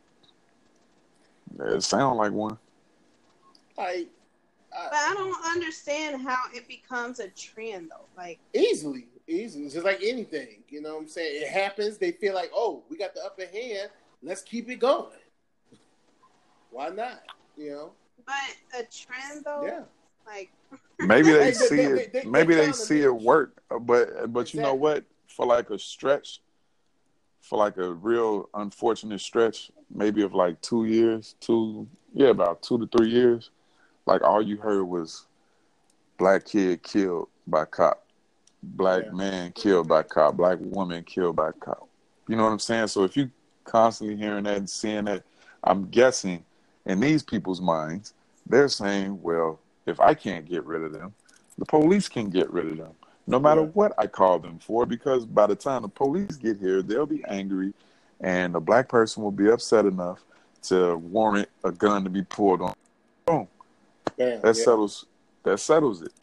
It sounded like one. I, I, but I don't understand how it becomes a trend, though. Like easily, easily, it's just like anything. You know what I'm saying? It happens. They feel like, oh, we got the upper hand. Let's keep it going. Why not? You know. But a trend, though. Yeah. Like maybe they see they, it. They, they, maybe they see it work. But but exactly. You know what? For like a stretch, for like a real unfortunate stretch, maybe of like two years, two yeah, about two to three years. Like, all you heard was black kid killed by cop, black yeah. man killed by cop, black woman killed by cop. You know what I'm saying? So if you constantly hearing that and seeing that, I'm guessing in these people's minds, they're saying, well, if I can't get rid of them, the police can get rid of them, no matter yeah. what I call them for, because by the time the police get here, they'll be angry, and the black person will be upset enough to warrant a gun to be pulled on. Boom. Damn, that yeah. settles that settles it.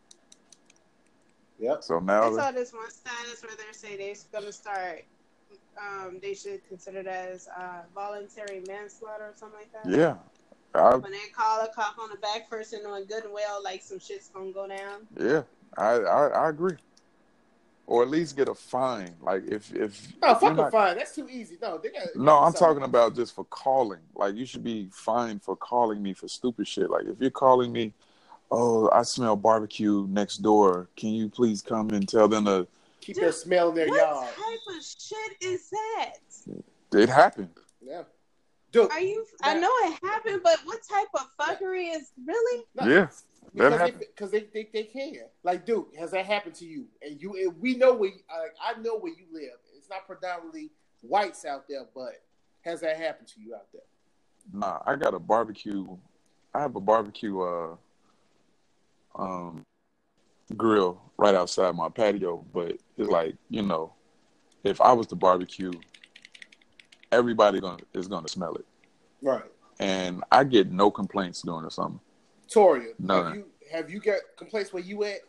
Yep. So now I saw this one status where they're saying they're gonna start um they should consider it as uh, voluntary manslaughter or something like that. Yeah. I, when they call a cop on the back person knowing good and well like some shit's gonna go down. Yeah. I I, I agree. or at least get a fine. Like if if no, if fuck a not, fine. That's too easy. No, they got. no, I'm talking about just for calling. Like you should be fined for calling me for stupid shit. Like if you're calling me, oh, I smell barbecue next door. Can you please come and tell them to keep Dude, their smell in their what yard? What type of shit is that? It happened. Yeah. Dude, are you? Now, I know it happened, but what type of fuckery is really? No, yeah. Because they, because they, they, they can. Like, dude, has that happened to you? And you, and we know where. Like, I know where you live. It's not predominantly whites out there, but has that happened to you out there? Nah, I got a barbecue. I have a barbecue uh, um, grill right outside my patio. But it's like, you know, if I was to barbecue, everybody gonna is gonna smell it. Right. And I get no complaints during the summer. Toria, no. have you have you got complaints where you at?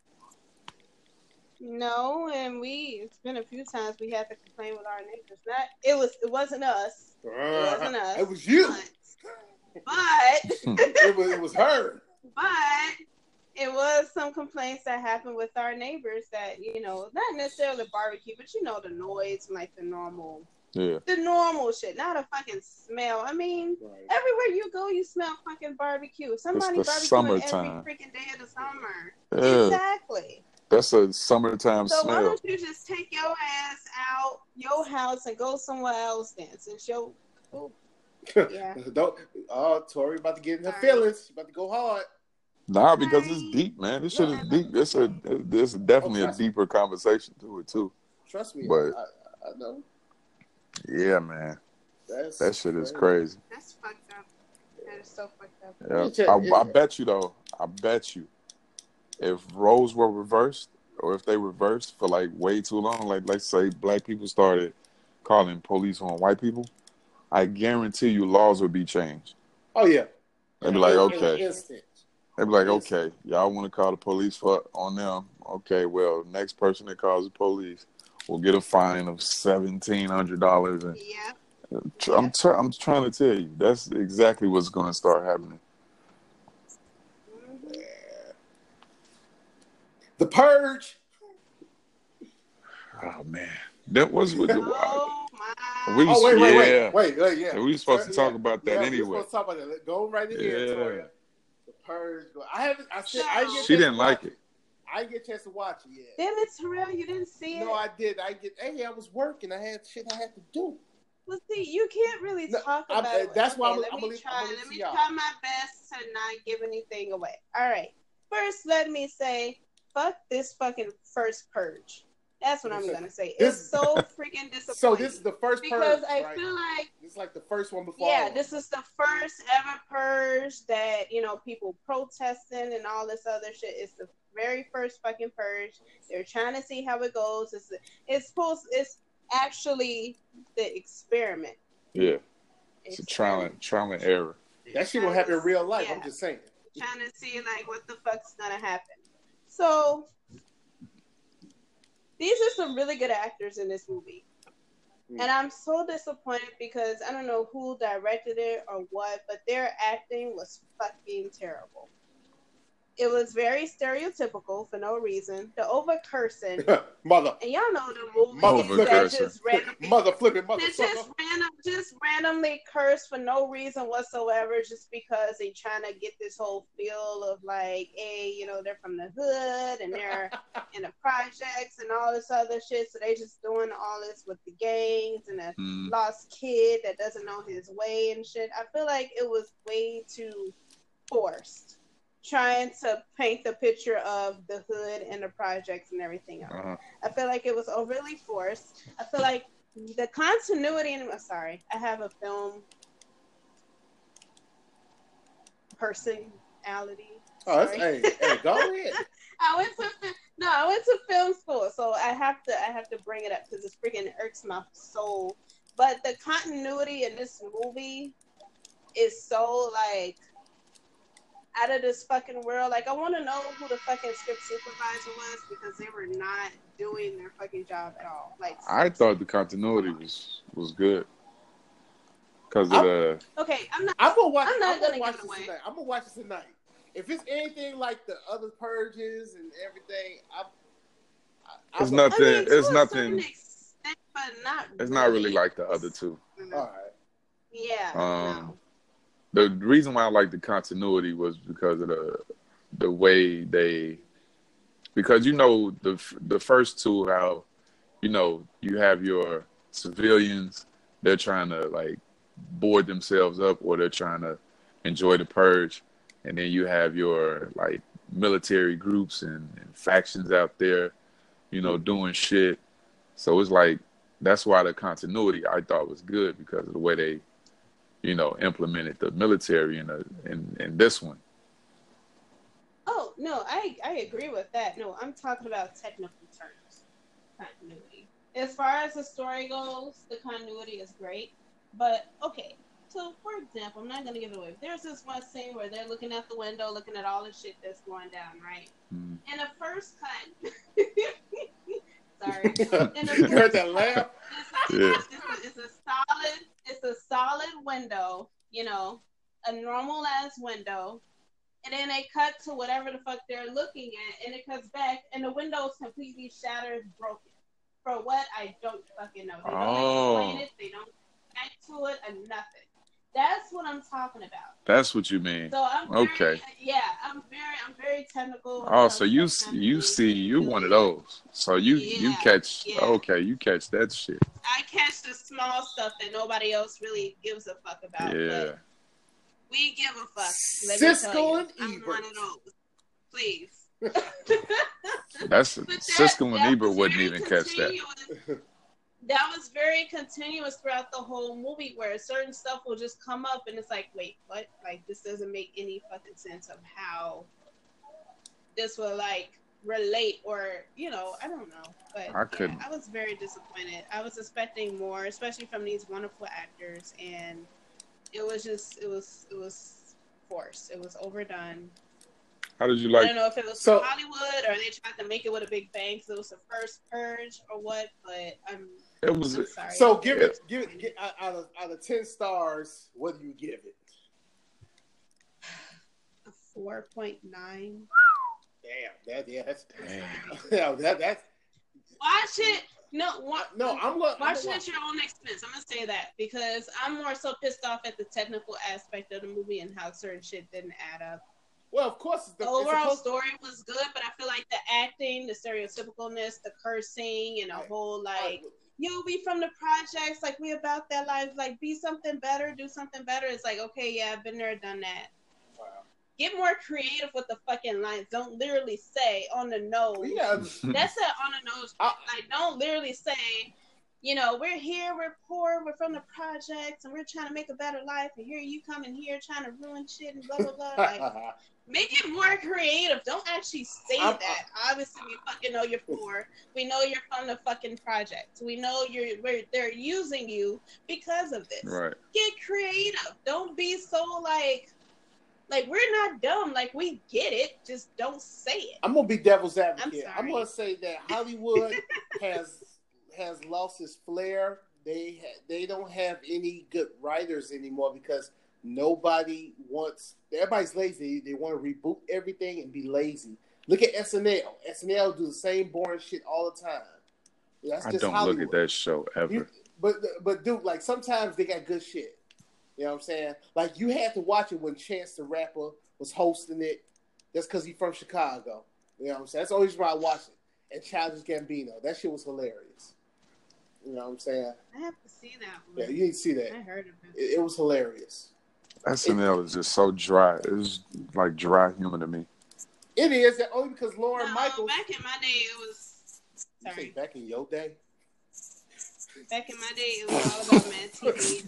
No, and we it's been a few times we had to complain with our neighbors. Not it was it wasn't us. Uh, it wasn't us. It was you. But, but it was it was her. But it was some complaints that happened with our neighbors that, you know, not necessarily barbecue, but you know the noise and like the normal Yeah. The normal shit, not a fucking smell. I mean, right. Everywhere you go, you smell fucking barbecue. Somebody barbecuing every freaking day of the summer. Yeah. Exactly. That's a summertime so smell. So why don't you just take your ass out your house and go somewhere else then? Since your, oh, yeah. don't, oh, Tori about to get in her Sorry. feelings. She about to go hard. Nah, because Sorry. it's deep, man. This shit is deep. It's a, there's definitely oh, a deeper me. conversation to it too. Trust me, but I, I know. Yeah, man. That's that shit crazy. is crazy. That's fucked up. That is so fucked up. Yeah. I, I bet you, though, I bet you, if roles were reversed, or if they reversed for, like, way too long, like, let's say black people started calling police on white people, I guarantee you laws would be changed. Oh, yeah. They'd be like, okay. They'd be like, okay, y'all want to call the police for on them? Okay, well, next person that calls the police will get a fine of seventeen hundred dollars. And yeah. I'm tr- I'm trying to tell you, that's exactly what's going to start happening. Mm-hmm. The Purge. Oh man, that was with the. Oh my. We, oh wait, yeah. wait, wait, wait, wait, yeah. We were supposed to talk yeah. about that yeah, anyway. We were supposed to talk about that. Go right in here, yeah. Toria. The Purge. I haven't. I said I didn't get she didn't like it. it. I didn't get a chance to watch it yet. Damn it, Terrell, you didn't see it? No, I did. I get. Hey, I was working. I had shit I had to do. Well, see, you can't really no, talk I'm, about it. That's okay, why I'm, let I'm me leave, try. I'm let me try my best to not give anything away. All right. First, let me say, fuck this fucking first Purge. That's what I'm gonna say. This, it's so freaking disappointing. So this is the first because purge, I right? feel like it's like the first one before. Yeah, this is the first ever purge that, you know, people protesting and all this other shit. It's the very first fucking purge. They're trying to see how it goes. It's it's supposed. It's actually the experiment. Yeah, it's experiment. a trial and trial and error. That shit will happen in real life. Yeah. I'm just saying. Trying to see like what the fuck's gonna happen. So. These are some really good actors in this movie. Mm. And I'm so disappointed because I don't know who directed it or what, but their acting was fucking terrible. It was very stereotypical for no reason. The over cursing. Mother. And y'all know the movie mother that just randomly, mother flipping mother. Just random, just randomly curse for no reason whatsoever, just because they trying to get this whole feel of like, hey, you know, they're from the hood and they're in the projects and all this other shit. So they just doing all this with the gangs and a mm. lost kid that doesn't know his way and shit. I feel like it was way too forced. Trying to paint the picture of the hood and the projects and everything else. Uh-huh. I feel like it was overly forced. I feel like the continuity in, I'm sorry, I have a film personality. Oh, that's, hey, hey, go ahead. I went to no, I went to film school, so I have to I have to bring it up because it freaking irks my soul. But the continuity in this movie is so like out of this fucking world. Like, I want to know who the fucking script supervisor was because they were not doing their fucking job at all. Like, I thought the continuity was was good because of the. Okay, I'm not. I'm gonna watch. I'm not I'm gonna, gonna watch give it this away. tonight. I'm gonna watch this tonight. If it's anything like the other purges and everything, I, I It's nothing. I mean, it's nothing. Extent, but not. It's really. not really like the other two. Mm-hmm. All right. Yeah. Um, no. The reason why I like the continuity was because of the the way they, because you know the the first two, how you know you have your civilians, they're trying to like board themselves up or they're trying to enjoy the purge, and then you have your like military groups and, and factions out there, you know, doing shit. So it's like that's why the continuity I thought was good because of the way they, you know, implemented the military in a, in, in this one. Oh no, I I agree with that. No, I'm talking about technical terms, continuity. As far as the story goes, the continuity is great. But okay, so for example, I'm not gonna give it away. There's this one scene where they're looking out the window, looking at all the shit that's going down, right? Mm. In the first cut, sorry, in the you heard that laugh? It's a, yeah. it's, a, it's a solid, it's a solid window, you know, a normal ass window, and then they cut to whatever the fuck they're looking at, and it cuts back, and the window is completely shattered, broken. For what? I don't fucking know. They don't oh. explain it. They don't back to it and nothing. That's what I'm talking about. That's what you mean. So I'm very, okay. Yeah, I'm very, I'm very technical. Oh, so you you see you one of those. So you yeah, you catch yeah. okay, you catch that shit. I catch the small stuff that nobody else really gives a fuck about. Yeah. But we give a fuck. Let Siskel and I'm one of those. Please. That's that, Siskel and Ebert wouldn't even catch that. That was very continuous throughout the whole movie, where certain stuff will just come up, and it's like, wait, what? Like, this doesn't make any fucking sense of how this will like relate, or you know, I don't know. But I couldn't. Yeah, I was very disappointed. I was expecting more, especially from these wonderful actors, and it was just, it was, it was forced. It was overdone. How did you like? I don't know if it was so, Hollywood or they tried to make it with a big bang because it was the first purge or what, but I'm. It was. I'm sorry. So give it, give it, give, out of out of ten stars, what do you give it? A four point nine. Damn, that yeah, that's damn. yeah, that that's. Watch it. No, wa- no, I'm watch watch it at your own expense. I'm gonna say that because I'm more so pissed off at the technical aspect of the movie and how certain shit didn't add up. Well, of course, the overall story was good, but I feel like the acting, the stereotypicalness, the cursing, and a whole like, yo, we from the projects, like we about that life, like be something better, do something better. It's like, okay, yeah, I've been there, done that. Wow. Get more creative with the fucking lines. Don't literally say on the nose. Yeah. That's it on the nose. I, like, don't literally say, you know, we're here, we're poor, we're from the projects, and we're trying to make a better life. And here you come in here trying to ruin shit and blah blah blah. Like, make it more creative. Don't actually say I'm, that. Obviously, we fucking know you're poor. We know you're from the fucking project. We know you're. We're, they're using you because of this. Right. Get creative. Don't be so like, like we're not dumb. Like we get it. Just don't say it. I'm gonna be devil's advocate. I'm, I'm gonna say that Hollywood has has lost its flair. They ha- they don't have any good writers anymore because nobody wants. Everybody's lazy. They want to reboot everything and be lazy. Look at S N L. S N L do the same boring shit all the time. That's I just don't Hollywood. Look at that show ever. You, but but dude, like sometimes they got good shit. You know what I'm saying? Like you had to watch it when Chance the Rapper was hosting it. That's because he's from Chicago. You know what I'm saying? That's the only reason why I watched it. And Childish Gambino. That shit was hilarious. You know what I'm saying? I have to see that one. Yeah, you need to see that. I heard of it. It, it was hilarious. S N L is just so dry. It's like dry humor to me. It is, only because Lauren no, Michaels. Back in my day, it was. Sorry. You say back in your day? Back in my day, it was all about Mad T V.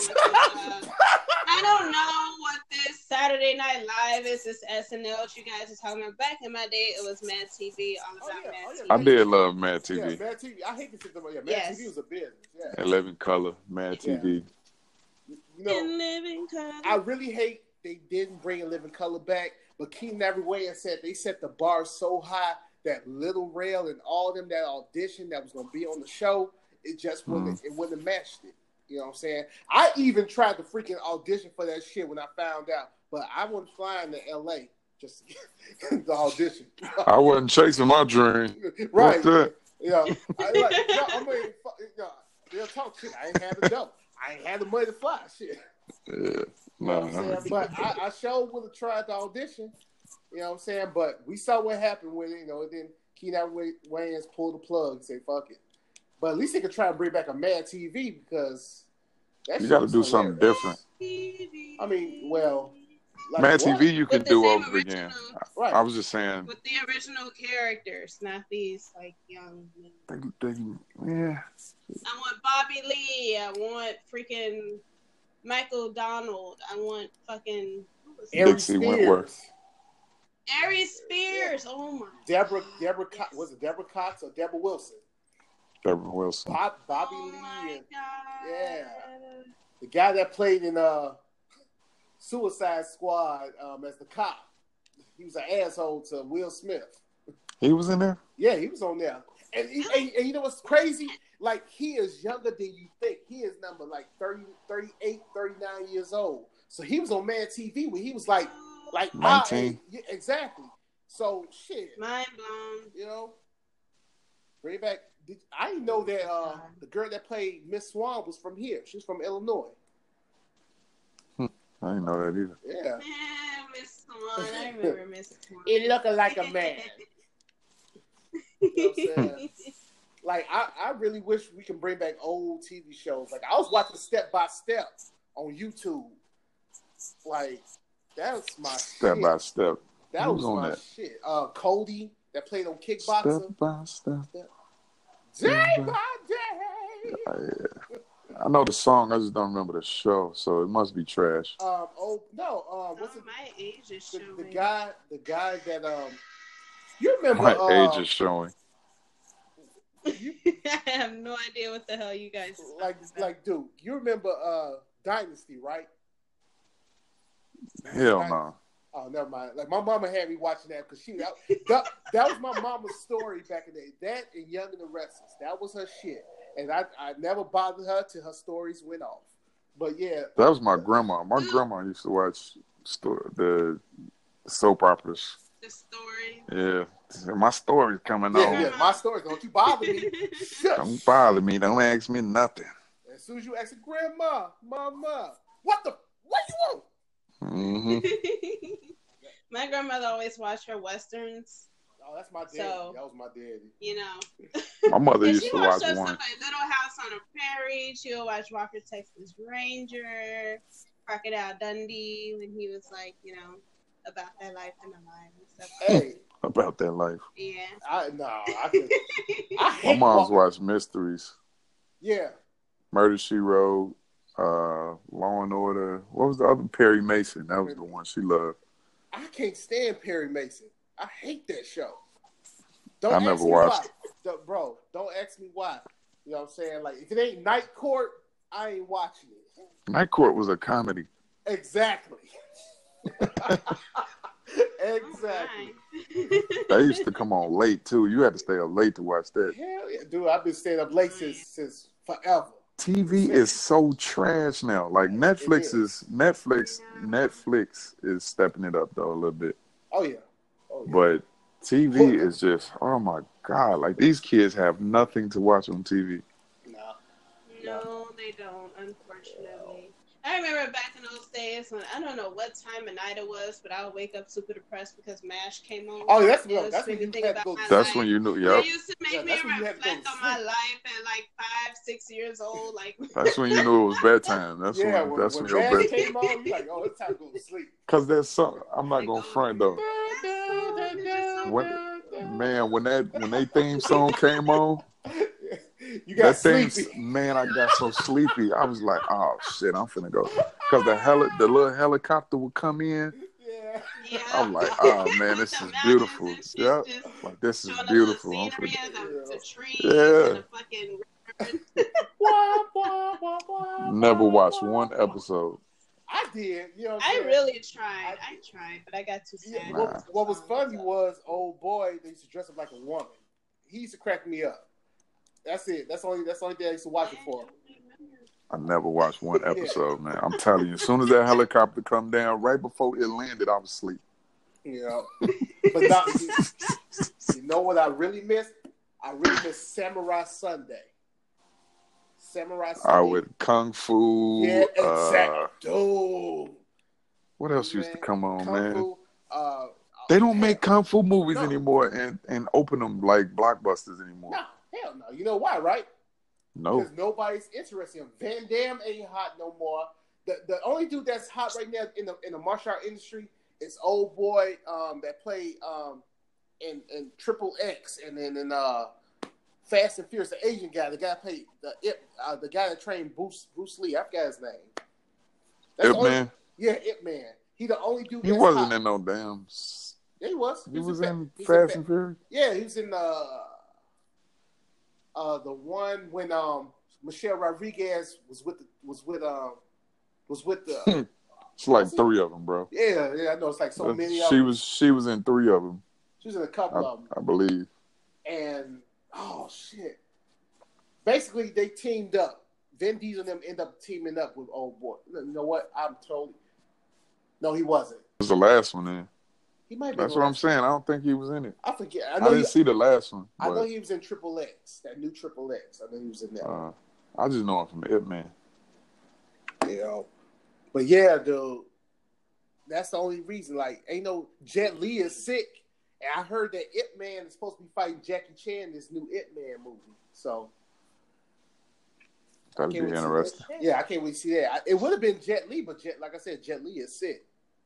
uh, I don't know what this Saturday Night Live is, this S N L that you guys are talking about. Back in my day, it was Mad T V, all about oh, yeah. Mad oh, yeah. T V. I did love Mad T V. Yeah, Mad T V. I hate to say that, yeah, Mad yes. T V was a business. Yeah. eleven Color, Mad T V. Yeah. You know, in living color. I really hate they didn't bring In Living Color back, but Keenan Everywhere said they set the bar so high that Little Rail and all of them that auditioned that was going to be on the show, it just wouldn't, mm. it wouldn't have matched it. You know what I'm saying? I even tried to freaking audition for that shit when I found out, but I wasn't flying to L A just to get the audition. I wasn't chasing my dream. Right. You know, I, like, no, I mean, you know, real talk shit. I ain't had the dough. I ain't had the money to fly shit. Yeah, you know no, what I'm saying? But I, I sure would have tried to audition. You know what I'm saying? But we saw what happened with it. You know, and then Keenan Wayans pulled the plug and said, "Fuck it." But at least they could try to bring back a Mad T V because that you got to do hilarious. something different. I mean, well, like Mad what? T V you can do over original, again. Right. I was just saying with the original characters, not these like young men. They, they, yeah. I want Bobby Lee. I want freaking Michael Donald. I want fucking Dixie Wentworth. Aries Spears. Oh my. Deborah, Deborah, Co- was it Deborah Cox or Deborah Wilson? Deborah Wilson. Bob, Bobby oh Lee. My and, God. Yeah. The guy that played in uh, Suicide Squad um, as the cop. He was an asshole to Will Smith. He was in there? Yeah, he was on there. And, he, and, and you know what's crazy? Like, he is younger than you think. He is number like thirty, thirty-eight, thirty-nine years old. So he was on Mad T V when he was like, like nineteen. Yeah, exactly. So, shit. Mind blown. You know? Bring back. Did, I didn't know that uh, the girl that played Miss Swan was from here. She's from Illinois. Hmm. I didn't know that either. Yeah. Miss Swan. I remember Miss Swan. It looking like a man. You know what I'm saying? Like, I, I really wish we can bring back old T V shows. Like, I was watching Step by Step on YouTube. Like, that was my Step shit. by Step. That Who was was on my that? shit. Uh, Cody, that played on Kickboxer. Step by Step. Step. Day by day. Uh, yeah. I know the song, I just don't remember the show, so it must be trash. Um, oh, no. Um, what's oh, it? my age is The, showing. the guy, the guy that, um, you remember. My uh, age is showing. You, I have no idea what the hell you guys are like, like, dude, you remember uh, Dynasty, right? Hell Dynasty. no. Oh, never mind. Like, my mama had me watching that because she that, that that was my mama's story back in the day. That and Young and the Restless, that was her shit, and I I never bothered her till her stories went off. But yeah, That was my grandma. My grandma used to watch sto- the soap operas. The story. Yeah. My story's coming yeah, on. yeah, my story. Don't you bother me. Shush. Don't bother me. Don't ask me nothing. As soon as you ask grandma, mama, what the, what you want? Mm-hmm. My grandmother always watched her westerns. Oh, that's my daddy. So, that was my daddy. You know. My mother And used she to watched watch stuff one. like Little House on the Prairie. She'll watch Walker Texas Ranger, Crocodile Dundee when he was like, you know, about that life and the life and stuff. Hey, About that life. Yeah. I no, I could. I My hate mom's Walker. watched mysteries. Yeah, Murder, She Wrote, uh, Law and Order. What was the other? Perry Mason. That was the one she loved. I can't stand Perry Mason. I hate that show. Don't I ask never me watched why. Don't- bro, don't ask me why. You know what I'm saying? Like, if it ain't Night Court, I ain't watching it. Night Court was a comedy. Exactly. Exactly. They used to come on late too. You had to stay up late to watch that. Hell yeah, dude! I've been staying up late since since forever. T V is so trash now. Like Netflix is Netflix. Netflix is stepping it up though a little bit. Oh yeah. Oh, yeah. But T V is just, oh my God. Like these kids have nothing to watch on T V. No. No, they don't, unfortunately. I remember back in those days when I don't know what time of night it was, but I would wake up super depressed because MASH came on. Oh, that's It no, was that's when really you think had to about go. my That's life. when you knew. It Yep. used to make Yeah, me that's when you had to go reflect to on my sleep. life at like five, six years old. Like That's when you knew it was bedtime. That's Yeah, when. when, That's when, when your MASH bed. came on, you like, oh, it's time to go to sleep. Cause there's some. I'm not gonna front though. When, man, when that when they theme song came on, You got that theme, sleepy. man, I got so sleepy. I was like, oh shit, I'm finna go. Cause the heli- the little helicopter would come in. Yeah. yeah. I'm like, oh man, this The is mountains beautiful. and shit, Yep. just Like this is showing the beautiful. little I'm scenery finna- of the, the trees Yeah. and the fucking Wah, wah, wah, wah, Never wah, watched wah, one wah. episode. I did. You know what I'm I saying? really tried. I tried, but I got too sad. Yeah, what, what was funny was old boy they used to dress up like a woman. He used to crack me up. That's it. That's only that's the only thing I used to watch it for. I never watched one episode, man. I'm telling you, as soon as that helicopter come down, right before it landed, I was asleep. You know. But not, you, you know what I really missed? I really miss Samurai Sunday. Samurai Sunday. Uh, with Kung Fu. Yeah, exactly. Uh, Dude. What else man, used to come on, Kung man? Fu, uh, they don't make hell, Kung Fu movies no. anymore and, and open them like blockbusters anymore. No, hell no. You know why, right? No. Because nobody's interested in Van Damme ain't hot no more. The the only dude that's hot right now in the in the martial art industry is old boy um, that played um, in in Triple X and then in uh, Fast and Furious, the Asian guy, the guy that played the uh, the guy that trained Bruce Bruce Lee. I forgot his name. That's Ip Man. Yeah, Ip Man. He the only dude. He that's wasn't hot. in no damn. Yeah, he was. He, he was, was in, in Fast in and Furious. Yeah, he was in uh, uh the one when um Michelle Rodriguez was with the, was with um was with the. It's like three of them, bro. Yeah, yeah, I know. It's like so many. She of was she was in three of them. She was in a couple I, of them, I believe. And oh shit! Basically, they teamed up. Vin Diesel and them end up teaming up with old boy. You know what? I'm totally. No, he wasn't. It was the last one then. He might be. That's what I'm saying. I don't think he was in it. I forget. I, I, know didn't he, see the last one. I know he was in Triple X, that new Triple X. I know he was in that. Uh, I just know him from Ip Man. You know, but yeah, dude, that's the only reason. Like, ain't no Jet Li is sick, and I heard that Ip Man is supposed to be fighting Jackie Chan in this new Ip Man movie. So that'd be interesting. Yeah, I can't wait to see that. I, it would have been Jet Li, but Jet, like I said, Jet Li is sick.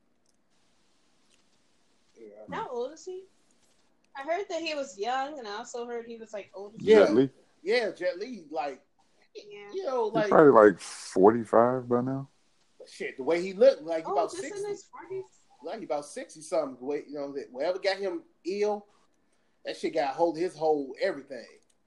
Yeah. How old is he? I heard that he was young, and I also heard he was like old. Yeah, Jet Li? Yeah, Jet Li, like, yeah. you know, like he's probably like forty-five by now. Shit, the way he looked, like oh, about just sixty. In his forties? Like he about sixty something. The way, you know, that whatever got him ill, that shit got hold his whole everything.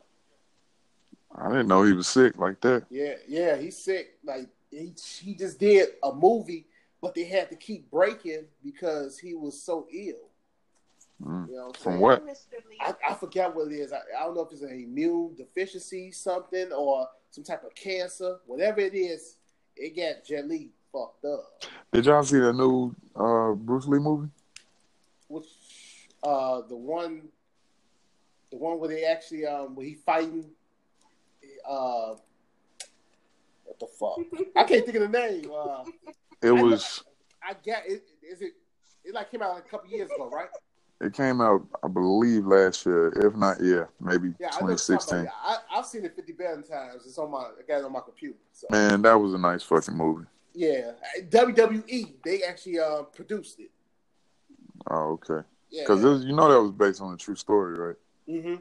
I didn't know he was sick like that. Yeah, yeah, he's sick. Like he, he just did a movie, but they had to keep breaking because he was so ill. Mm. You know what From what? I, I forgot what it is. I, I don't know if it's an immune deficiency, something, or some type of cancer. Whatever it is, it got Jet Li fucked up. Did y'all see the new uh, Bruce Lee movie? Which uh, the one, the one where they actually um, where he fighting. Uh, what the fuck? I can't think of the name. Uh, it was. I, I got it. Is it? It like came out like a couple years ago, right? It came out, I believe, last year. If not, yeah, maybe yeah, twenty sixteen. I, I've seen it fifty billion times. It's on my, I got it on my computer. So. Man, that was a nice fucking movie. Yeah, W W E, they actually uh, produced it. Oh, okay. Yeah, because you know that was based on a true story, right? Mm-hmm.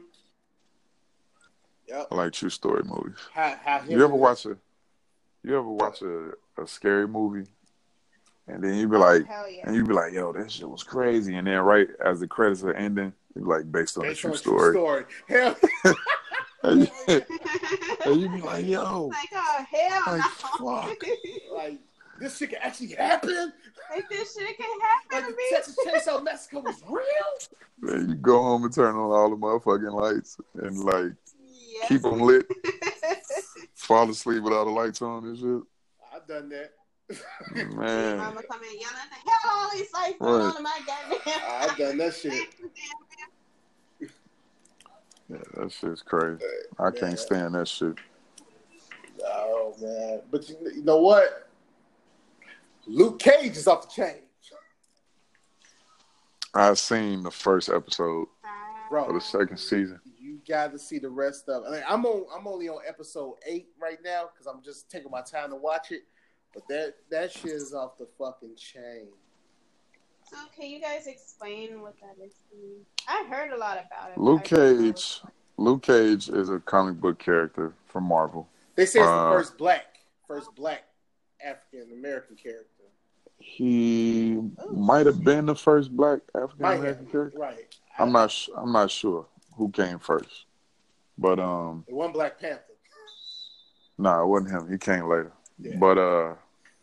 Yep. I like true story movies. How, how you ever watch a, you ever watch a, a scary movie? And then you be like, oh, yeah. and you be like, yo, that shit was crazy. And then right as the credits are ending, you be like, based on based a true on story. True story. Hell. and, you, and you be like, yo, like, oh hell, like, no. fuck, like this shit can actually happen. Like this shit can happen like to me. Texas Chainsaw Massacre was real. Then you go home and turn on all the motherfucking lights and like yes. keep them lit. Fall asleep with all the lights on and shit. I've done that. Man. Mama come in yelling, hell, all these lights right. on in my goddamn. I've done that shit. Yeah, that shit's crazy. I can't man. stand that shit. Oh man, but you, you know what? Luke Cage is off the chain. I've seen the first episode Bro, of the second season. You got to see the rest of it. I mean, I'm on. I'm only on episode eight right now because I'm just taking my time to watch it. But that that shit is off the fucking chain. So can you guys explain what that is? I heard a lot about it. Luke Cage. Luke Cage is a comic book character from Marvel. They say it's uh, the first black, first black African American character. He Ooh. might have been the first black African American character. Right. I'm not. Sh- I'm not sure who came first, but um, it wasn't Black Panther. No, nah, it wasn't him. He came later. Yeah. But uh,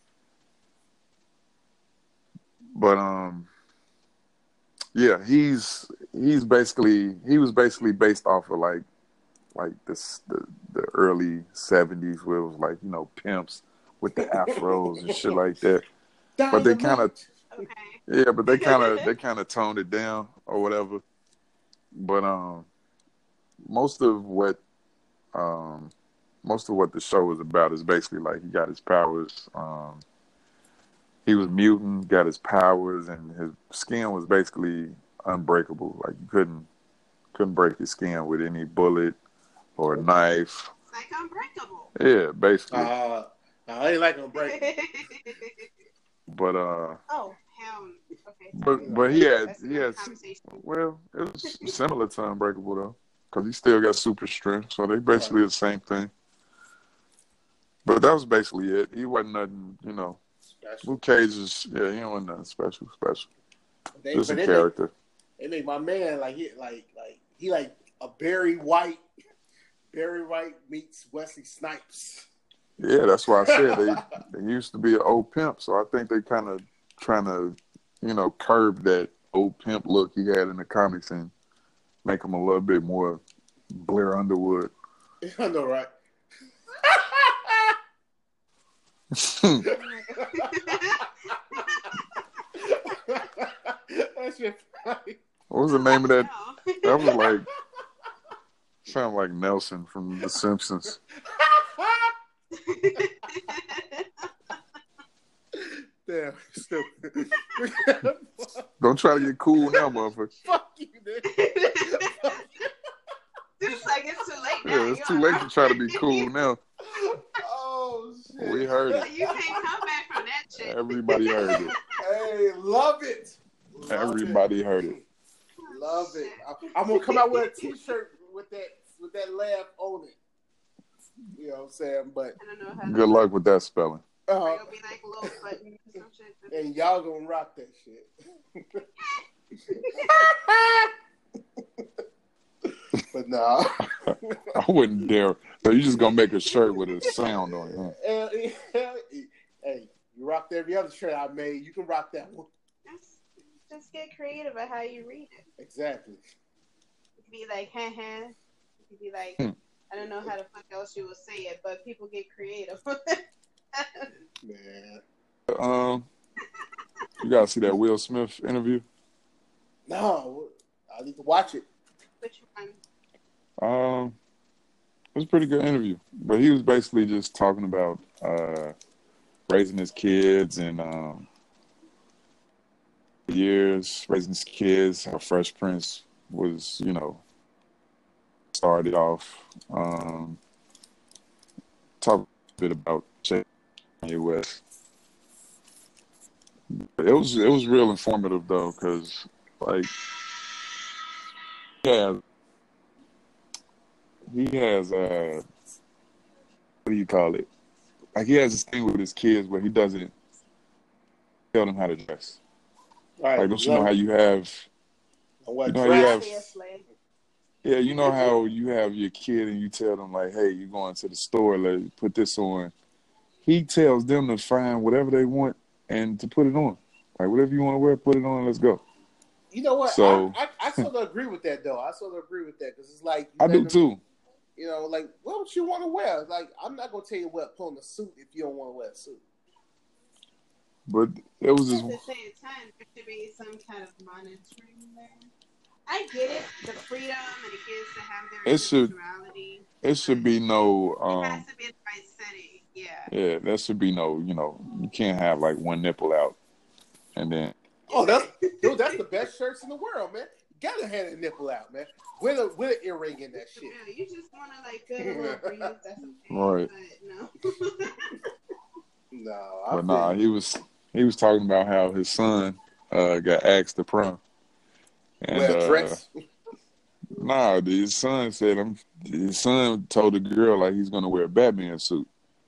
but um, yeah, he's he's basically he was basically based off of like like this the the early seventies where it was like, you know, pimps with the afros and shit like that. But they kind of okay. yeah, but they kind of they kind of toned it down or whatever. But um, most of what um, most of what the show was about is basically like he got his powers. Um, he was mutant, got his powers, and his skin was basically unbreakable. Like you couldn't couldn't break his skin with any bullet or knife. It's like unbreakable. Yeah, basically. Uh, I ain't like unbreakable. But uh. Oh hell. Okay. But but he had he had well, it was similar to Unbreakable though, because he still got super strength, so they basically the same thing. But that was basically it. He wasn't nothing, you know. Special. Luke Cage is yeah, he wasn't nothing special, special. They, Just a they character. They made my man like he like like he like a Barry White. Barry White meets Wesley Snipes. Yeah, that's why I said they they used to be an old pimp, so I think they kind of trying to, you know, curb that old pimp look he had in the comics and make him a little bit more Blair Underwood. I know, right? That's your funny. What was the name of that? That was like, sounded like Nelson from The Simpsons. Damn, stupid. Don't try to get cool now, motherfucker. Fuck you, nigga. It's like it's too late now. Yeah, it's too late to try to be cool now. Oh, shit. We heard it. You can't come back from that shit. Everybody heard it. Hey, love it. Love Everybody it. heard it. Love it. I'm gonna come out with a T-shirt with that with that laugh on it. You know what I'm saying? But I don't know how good luck with that spelling. uh, it'll be like a little button or some shit. and y'all gonna rock that shit. But nah. I wouldn't dare. So you just gonna make a shirt with a sound on it, huh? Hey, you rocked every other shirt I made. You can rock that one. Just, just get creative at how you read it. Exactly. You could be like, ha ha. You could be like, Hmm. I don't know how the fuck else you would say it, but people get creative. Man. Um, you gotta see that Will Smith interview. No, I need to watch it. Which one? Um, it was a pretty good interview, but he was basically just talking about uh, raising his kids and um, years raising his kids. How Fresh Prince was, you know, started off. Um, talk a bit about Kanye West. It was it was real informative though, because like, yeah. He has, uh, what do you call it? Like, he has this thing with his kids where he doesn't tell them how to dress. Right. Like, don't you know how you have, What you know how you have, Obviously. yeah, you know how you have your kid and you tell them, like, hey, you're going to the store, let put this on. He tells them to find whatever they want and to put it on. Like, whatever you want to wear, put it on, let's go. You know what? So, I, I, I sort of agree with that, though. I sort of agree with that, because it's like... I do, them, too. You know, like, what would you want to wear? Like, I'm not going to tell you what, put on a suit if you don't want to wear a suit. But it was just... At the same time, there should be some kind of monitoring there. I get it, the freedom and the kids to have their It should, individuality. it should be no... Um, it has to be in the right setting, yeah. Yeah, there should be no, you know, you can't have, like, one nipple out and then... Oh, that's dude, that's the best shirts in the world, man. You gotta have a nipple out, man. With a with an earring in that shit. Yeah, you just want to like feel a little breeze. That's okay. Right. But no. No, I But nah, he was he was talking about how his son uh, got asked to prom. And wear a uh, dress. nah, his son said him. His son told the girl like he's gonna wear a Batman suit.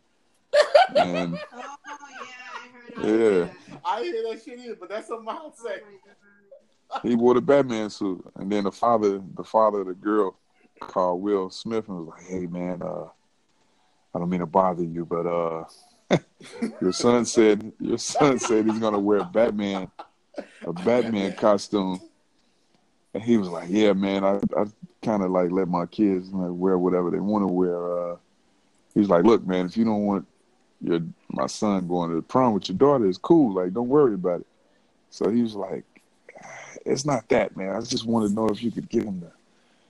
And Oh yeah, I heard all yeah, that. I didn't hear that shit either, but that's what mom said. Oh my God. he wore the Batman suit, and then the father, the father of the girl, called Will Smith and was like, "Hey man, uh, I don't mean to bother you, but uh, your son said your son said he's gonna wear Batman, a Batman costume." And he was like, "Yeah, man, I, I kind of like let my kids like, wear whatever they want to wear." Uh, he's like, "Look, man, if you don't want your my son going to the prom with your daughter, it's cool. Like, don't worry about it." So he was like, "It's not that, man. I just want to know if you could get him to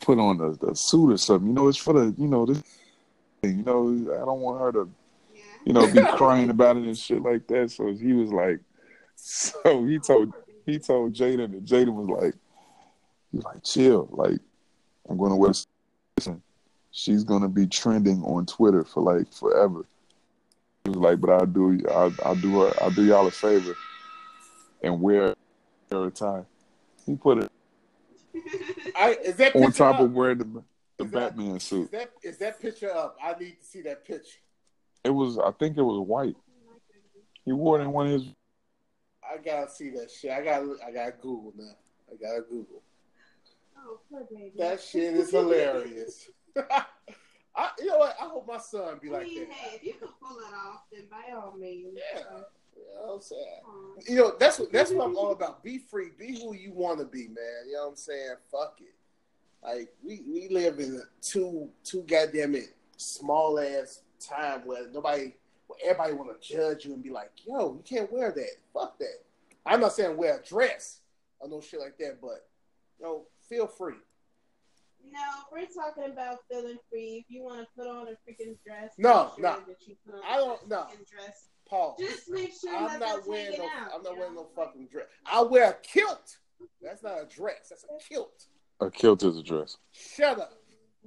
put on the, the suit or something. You know, it's for the, you know, this thing. You know, I don't want her to, yeah. you know, be crying about it and shit like that. So he was like, so he told he told Jaden, and Jaden was like, he was like, chill, like, I'm going to wear. Listen, she's gonna be trending on Twitter for like forever. He was like, but I'll do, I'll, I'll do her, I'll do y'all a favor and wear her a tie. He put it I, is that on top up? of wearing the, the is Batman that, suit. Is that, is that picture up? I need to see that picture. It was, I think it was white. He wore it in one of his. I gotta see that shit. I gotta, I gotta Google now. I gotta Google. Oh, poor baby. That shit is hilarious. I, you know what? I hope my son be I like mean, that. Hey, if you can pull it off, then by all means. Yeah. Uh, You know what I'm saying? You know, that's what that's what I'm all about. Be free. Be who you want to be, man. You know what I'm saying? Fuck it. Like, we, we live in a too, too goddamn it small ass time where nobody, where everybody want to judge you and be like, yo, you can't wear that. Fuck that. I'm not saying wear a dress or no shit like that, but, you know, feel free. No, we're talking about feeling free. If you want to put on a freaking dress, no, sure no, that you put on I don't. No, dress. Paul. Just make sure I'm that not wearing no. out, I'm not know? wearing no fucking dress. I wear a kilt. That's not a dress. That's a kilt. A kilt is a dress. Shut up.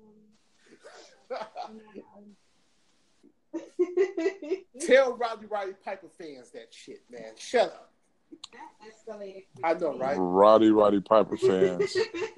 Tell Roddy Roddy Piper fans that shit, man. Shut up. That escalated. I know, right? Roddy Roddy Piper fans.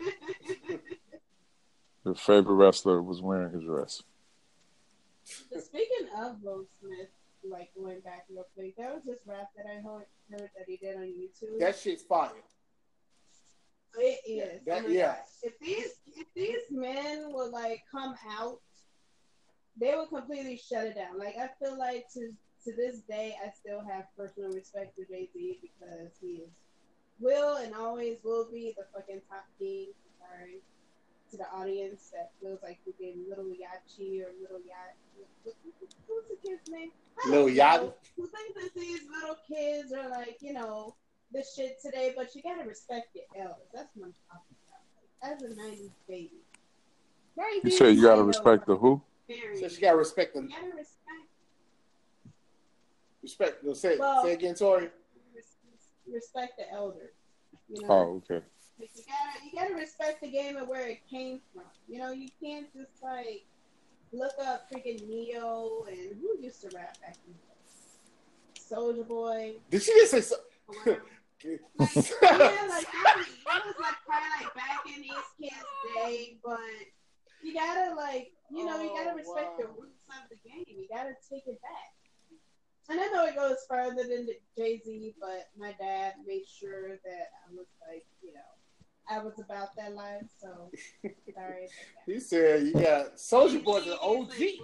Your favorite wrestler was wearing his dress. Speaking of Will Smith, like going back real quick, that was this rap that I heard, heard that he did on YouTube. That shit's fire. It is. Yeah, that, oh yeah. God. If these if these men would like come out, they would completely shut it down. Like I feel like to to this day, I still have personal respect for Jay-Z because he is will and always will be the fucking top king. Sorry to the audience that feels like we're getting Little Yachi or Little Yacht. What, what's the kid's name? Little Yacht. Who thinks that these little kids are like, you know, the shit today, but you gotta respect your elders. That's what I'm talking about. Like, as a nineties baby. You said you gotta respect the who? So she gotta respect them. You gotta respect. Respect. No, say, well, say again, Tori. Respect the elders. You know? Oh, okay. Like you gotta, you gotta respect the game and where it came from. You know, you can't just like look up freaking Neo and who used to rap back in the day? Soulja Boy. Did she just say so? Like, yeah, like that was, that was like probably like back in these kids' day, but you gotta like, you know, you gotta respect oh, wow. the roots of the game. You gotta take it back. And I know it goes further than Jay-Z, but my dad made sure that I was like, you know, I was about that life, so sorry. He said, "Yeah, Soulja Boy's an O G."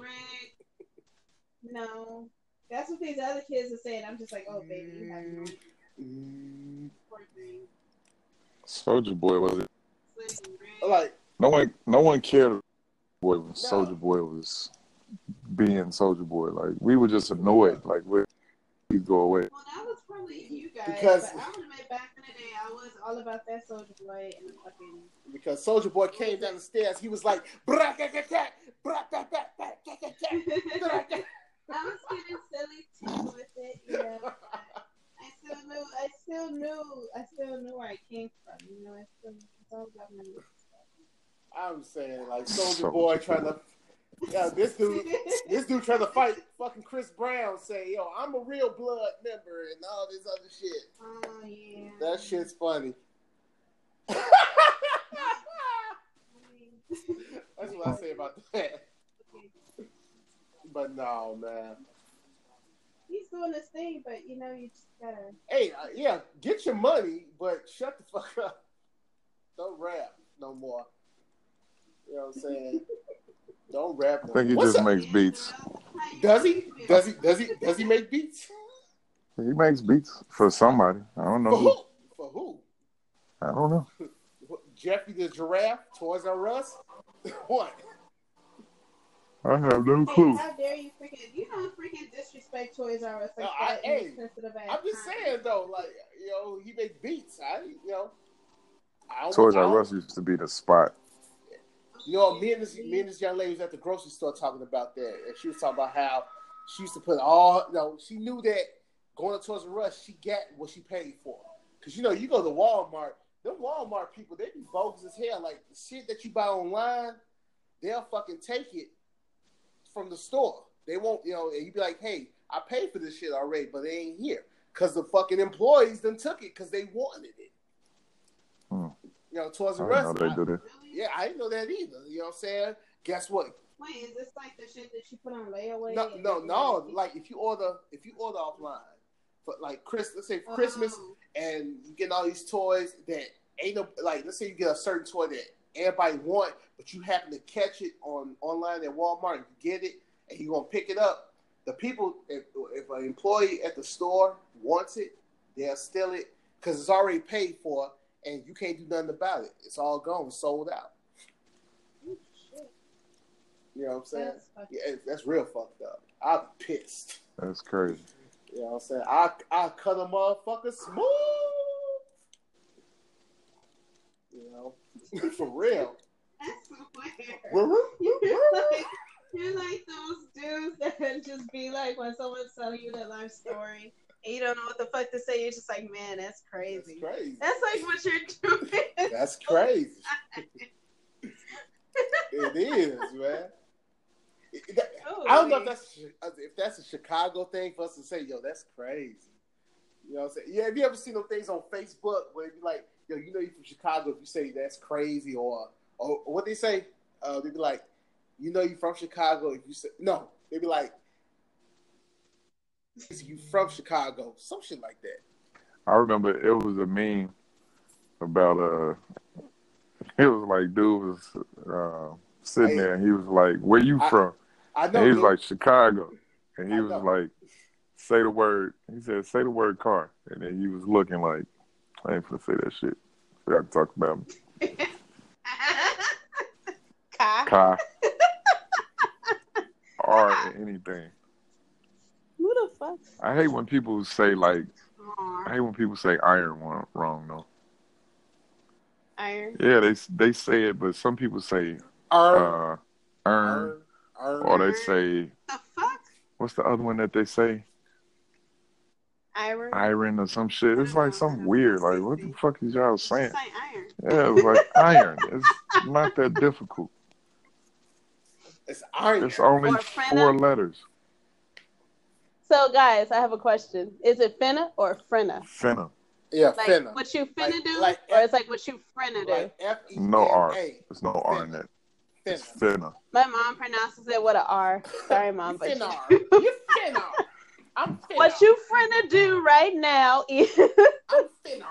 No, that's what these other kids are saying. I'm just like, oh, baby, you have no mm. Soulja Boy was it? Like no one, no one cared. Boy, when no. Soulja Boy was being Soulja Boy, like we were just annoyed. Like we would go away. Well, that was probably you guys. Because but I remember back in the day, I was all about that Soulja Boy and the fucking. Because Soulja Boy came down the stairs, he was like, I was getting silly too with it, you know. I still knew, I still knew, I still knew where I came from, you know. I still, it's all about my roots. I'm saying, like, Soulja Boy trying to, yeah, this dude, this dude trying to fight fucking Chris Brown, say, yo, I'm a real blood member and all this other shit. Oh yeah. That shit's funny. That's what I say about that. But no, man. He's doing this thing, but you know, you just gotta. Hey, uh, yeah, get your money, but shut the fuck up. Don't rap no more. You know what I'm saying? Don't rap. No I think he more. just What's makes up? beats. Does he? Does he? Does he? Does he make beats? He makes beats for somebody. I don't know. For who? For who? I don't know. Jeffrey the Giraffe, Toys R Us. What? I have no clue. Hey, how dare you freaking, you don't freaking disrespect Toys R Us like no, that. I, hey, I'm just time. saying though, like, you know, he makes beats. I, you know, I Toys R Us used to be the spot. You know, me and this me and this young lady was at the grocery store talking about that, and she was talking about how she used to put all. You know, she knew that going to Toys R Us, she got what she paid for. Because you know, you go to Walmart, them Walmart people, they be bogus as hell. Like the shit that you buy online, they'll fucking take it from the store. They won't, you know, and you be like, hey, I paid for this shit already, but they ain't here. Because the fucking employees then took it because they wanted it. Hmm. You know, Toys R I Us. didn't know they I, do that. Yeah, I didn't know that either. You know what I'm saying? Guess what? Wait, is this like the shit that you put on layaway? No, no, no. Like if you order, if you order offline, for like Chris, let's say for Christmas, oh. and you get all these toys that ain't no like. Let's say you get a certain toy that everybody want, but you happen to catch it on online at Walmart and you get it, and you gonna pick it up. The people, if, if an employee at the store wants it, they'll steal it because it's already paid for, and you can't do nothing about it. It's all gone, sold out. Oh, shit. You know what I'm saying? That's yeah, that's real fucked up. I'm pissed. That's crazy. You know what I'm saying? I I cut a motherfucker smooth. You know, for real. That's weird. You're like, you're like those dudes that just be like when someone's telling you their life story and you don't know what the fuck to say. You're just like, man, that's crazy. That's crazy. That's like what you're doing. That's crazy. It is, man. It, that, I don't know if that's if that's a Chicago thing for us to say, yo, that's crazy. You know what I'm saying? Yeah, have you ever seen those things on Facebook where it be like, yo, you know you're from Chicago if you say that's crazy, or or, or what they say? Uh, they be like, you know you from Chicago if you say no. They be like, you from Chicago, some shit like that. I remember it was a meme about uh, it was like dude was uh, sitting hey, there and he was like, "Where you I, from?" I know. And he was dude. like, "Chicago," and he I was know. like, "Say the word." He said, "Say the word car," and then he was looking like, "I ain't finna say that shit. So I can talk about me." Car. Car. Or anything. Who the fuck? I hate when people say like, I hate when people say iron wrong though. Iron. Yeah, they they say it, but some people say Earn, uh, earn, earn, or they say the fuck? What's the other one that they say? Iron. Iron or some shit. It's like something weird. Like what the fuck is y'all saying? Say iron. Yeah, it's like iron. It's not that difficult. It's iron. It's only four letters. So, guys, I have a question. Is it finna or frenna? Finna. Yeah, like finna. What you finna like, do? like or F- it's like what you finna do? Like F E N A. No R. There's no R in it. It's finna. My mom pronounces it with an R. Sorry, Mom. but finna. You finna. I'm finna. What you finna do right now is... I'm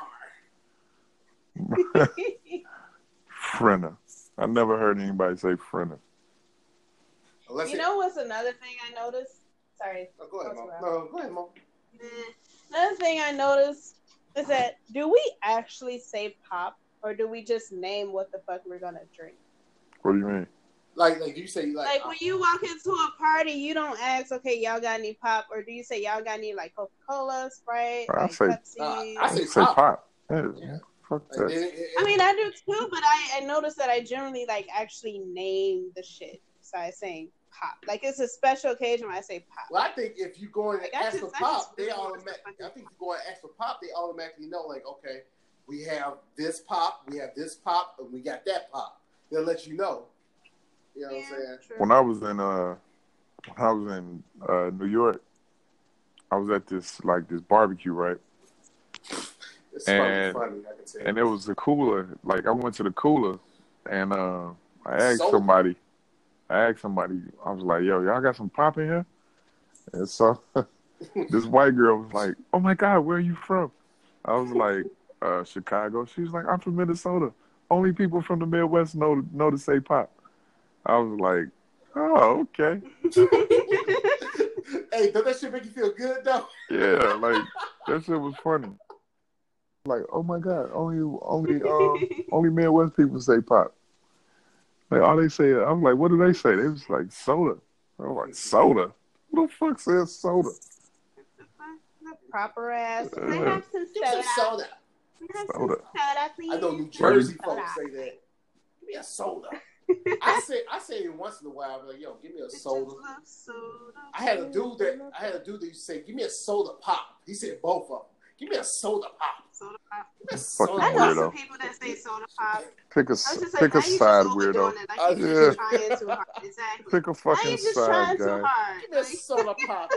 finna. Frenna. I never heard anybody say frenna. Unless you it, know what's another thing I noticed? Sorry. Oh, go ahead, Mom. No, go ahead, Mom. Another thing I noticed is that do we actually say pop or do we just name what the fuck we're gonna drink? What do you mean? Like, like you say, like, like when you walk into a party, you don't ask, okay, y'all got any pop, or do you say y'all got any like Coca-Cola, Sprite, I like say, Pepsi? Uh, I say, I say pop. pop. Yeah, yeah. Fuck like, that. it, it, it, I mean, I do too, but I, I noticed that I generally like actually name the shit besides saying pop. Like it's a special occasion when I say pop. Well, I think if you go and like, ask just, for I pop, they really automatically. I think if you go and ask for pop, they automatically know, like, okay, we have this pop, we have this pop, and we got that pop. They'll let you know. You know yeah, what I'm saying? True. When I was in uh, when I was in uh, New York, I was at this like this barbecue, right? It's and, funny, I can tell. And it was the cooler. Like I went to the cooler, and uh, I asked Soda. somebody. I asked somebody. I was like, "Yo, y'all got some pop in here?" And so this white girl was like, "Oh my God, where are you from?" I was like, uh, "Chicago." She was like, "I'm from Minnesota. Only people from the Midwest know know to say pop." I was like, "Oh, okay." Hey, does that shit make you feel good though? Yeah, like that shit was funny. Like, oh my God, only only uh, only Midwest people say pop. Like all they say, I'm like, what do they say? They was like soda. I was like, soda? Who the fuck says soda? Proper ass. Uh, I have some soda. soda. I have Soda. some soda, please. I know New Jersey soda. folks say that. Give me a soda. I say I say it once in a while, but like, yo, give me a soda. soda. I had a dude that I had a dude that used to say, give me a soda pop. He said both of them. Give me a soda pop. Soda pop. Give me a soda I know some people that say soda pop. Pick a pick a side weirdo. Like, uh, yeah. Trying too hard. Exactly. Pick a fucking just side trying guy. Too hard. Give me a soda pop.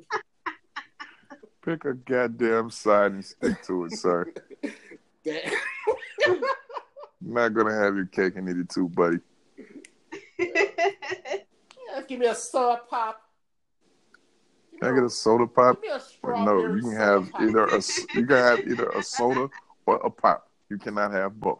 Pick a goddamn side and stick to it, sir. Damn. I'm not gonna have your cake and eat it too, buddy. Yeah, give me a soda pop. Can I get a soda pop? Give me a no, you can have pop. either a you can have either a soda or a pop. You cannot have both.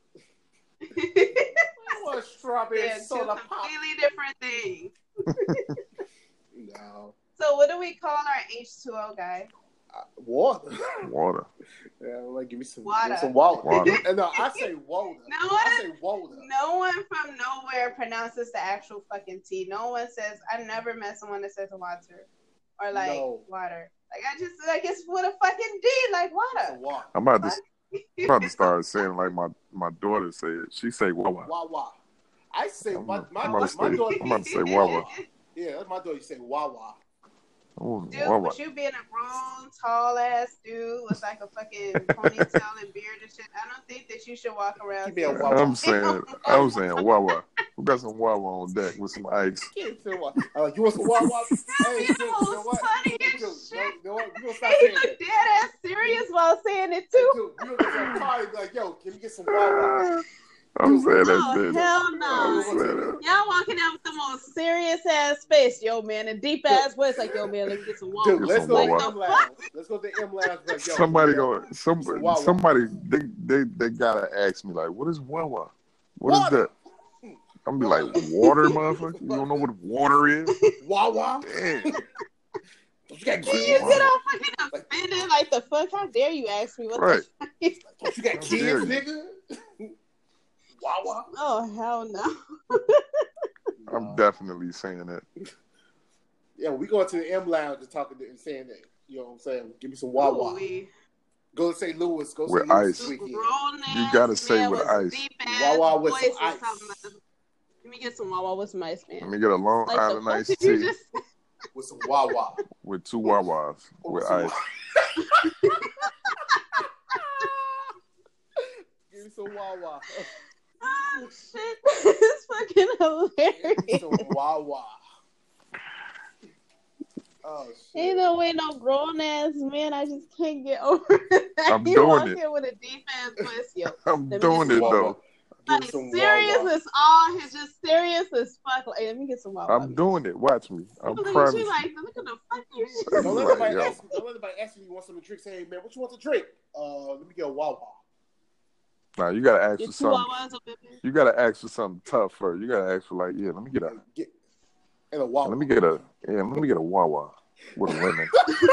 I want a strawberry yeah, soda two pop. Completely different things. No. So what do we call our H two O guy? Uh, water. Water. Yeah, like give me some water. Give me some water. water. And no, I say water. No one, I say water. No one from nowhere pronounces the actual fucking T. No one says. I've never met someone that says water or like no. water. Like I just like it's with a fucking D, like water. water. I'm about to. I'm about to start saying like my, my daughter say it. She say wawa. Wawa. I say I'm, my my, I'm my, say, my daughter. I'm about to say wawa. Yeah, that's my daughter. You say wawa. Ooh, dude, wawa. with you being a grown, tall ass dude with like a fucking ponytail and beard and shit, I don't think that you should walk around. Saying, wawa. I'm saying, I'm saying wawa. We got some wawa on deck with some ice. Uh, you want some wawa? Hey, dude, you know what? Dude, you know what? You gonna stop saying that. Dead ass serious while saying it too. Dude, you gonna get some party like, yo, can we get some wawa? I'm saying that oh, shit. Hell no. Y'all walking out with the most serious ass face, yo man, and deep ass voice like, yo man, let me get some water. Dude, let's go to M Lounge. Let's go to M Lounge. Like, yo, somebody go. Somebody. Somebody. They, they. They gotta ask me like, what is wawa? What water. Is that? I'm be like, water, motherfucker. You don't know what water is? Wawa. Damn. You got kids? You get all fucking offended like the fuck? How dare you ask me what right. the fuck? You got kids, nigga? Wawa? Oh, hell no. no. I'm definitely saying that. Yeah, we going to the M Lounge and talking to, and saying that, you know what I'm saying? Give me some Wawa. Ooh, go to Saint Louis. Go to with Saint Louis ice. this weekend. You gotta say with ice. Wawa with some ice. Let me get some Wawa with some ice, man. Let me get a Long like Island iced tea. Just... with some Wawa. With two Wawas oh, with ice. Give me some Wawa. Oh shit! It's fucking hilarious. Some Wawa. Oh shit! Ain't no way, no grown ass man. I just can't get over that. I'm you doing walk it. Here with a deep ass voice, yo. I'm doing it though. Like serious Wawa. As all his just serious as fuck. Like, let me get some Wawa. I'm doing it. Watch me. I'm proud of you. you. Like, look at the fuck you. Don't let anybody ask you. Don't let anybody ask you. You want something to drink? Say, hey man, what you want to drink? Uh, let me get a Wawa. Nah, you gotta ask get for something. You gotta ask for something tough first. You gotta ask for like, yeah, let me get a get and a Wawa. Let me get a yeah, let me get a Wawa with a lemon.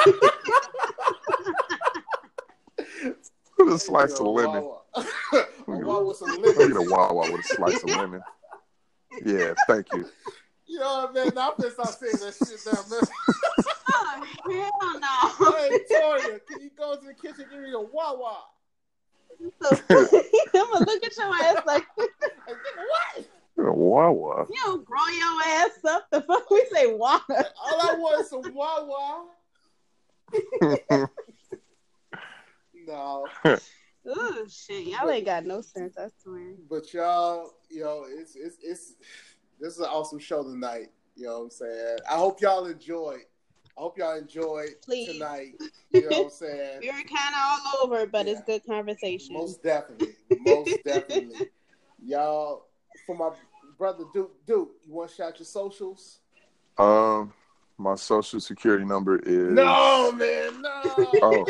With a slice of lemon. A Wawa with some lemon. Let me get a Wawa with a slice of lemon. Yeah, thank you. You know what, man? Now I'm gonna start saying that shit now, man. Oh hell no! Hey Toya, can you go to the kitchen and give me a Wawa? So, I'm gonna look at your ass like, what? A Wawa. You don't grow your ass up. The fuck we say water. All I want is some Wawa. No. Oh shit, y'all but, ain't got no sense. I swear. But y'all, you know, it's it's it's this is an awesome show tonight. You know what I'm saying? I hope y'all enjoyed. I hope y'all enjoyed Please. tonight. You know what I'm saying? We're kind of all over, but yeah. It's good conversation. Most definitely. Most definitely. Y'all, for my brother Duke, Duke, you want to shout your socials? Um, my social security number is... No, man, no. Oh.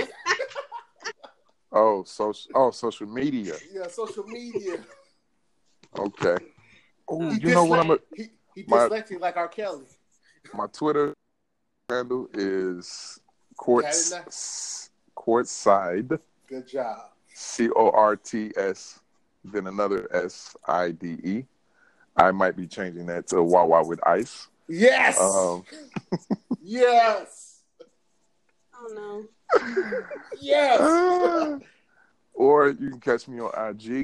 Oh, social, oh, social media. Yeah, social media. Okay. Oh, you dyslexic. know what I'm... A, he he dyslexic my, like R. Kelly. My Twitter handle is courts, courtside. Good job. C O R T S, then another S I D E. I might be changing that to Wawa with ice. Yes. Um, yes. Oh no. Yes. Uh, or you can catch me on I G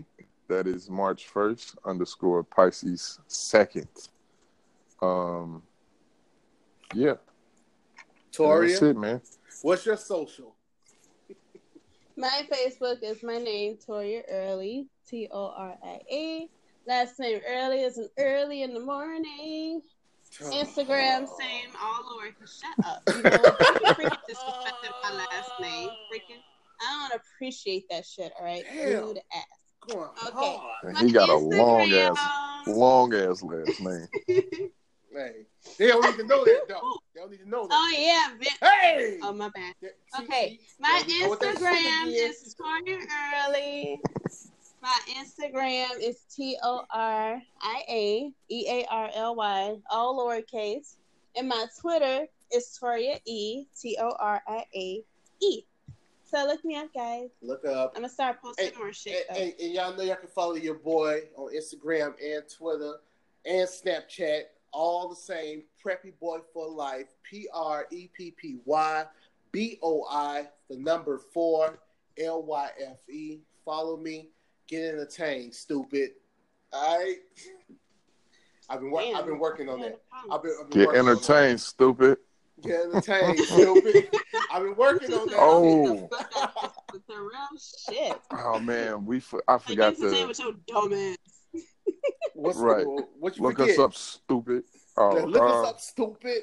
That is March first underscore Pisces second. Um, yeah. Toria, that's it, man. What's your social? My Facebook is my name, Toria Early, T O R I A. Last name Early is an early in the morning. Instagram, same, all lowercase. Shut up. You know what? You freaking disrespected my last name. Freaking. I don't appreciate that shit, all right? Rude ass. Going okay. And he got Instagram. a long ass, long ass last name. Hey, they don't need to know that though. They don't need to know that. Oh yeah. Vi- hey. Oh my bad. Okay. My Instagram is Toria Early. My Instagram is T O R I A E A R L Y, all lowercase. And my Twitter is Toria E, T O R I A E. So look me up, guys. Look up. I'm going to start posting hey, more shit. And, and, and y'all know y'all can follow your boy on Instagram and Twitter and Snapchat. All the same. Preppy Boy for Life. P R E P P Y B O I, the number four, L Y F E. Follow me. Get entertained, stupid. All right. I've been Damn. I've been working on that. I've been, I've been Get entertained, stupid. Get entertained, stupid. I've been working on that. Oh. With the real shit. Oh man, we for, I forgot to. Say with your dumb ass. What's right? The, what you look forget? us up, stupid. Oh, yeah, look uh, us up, stupid.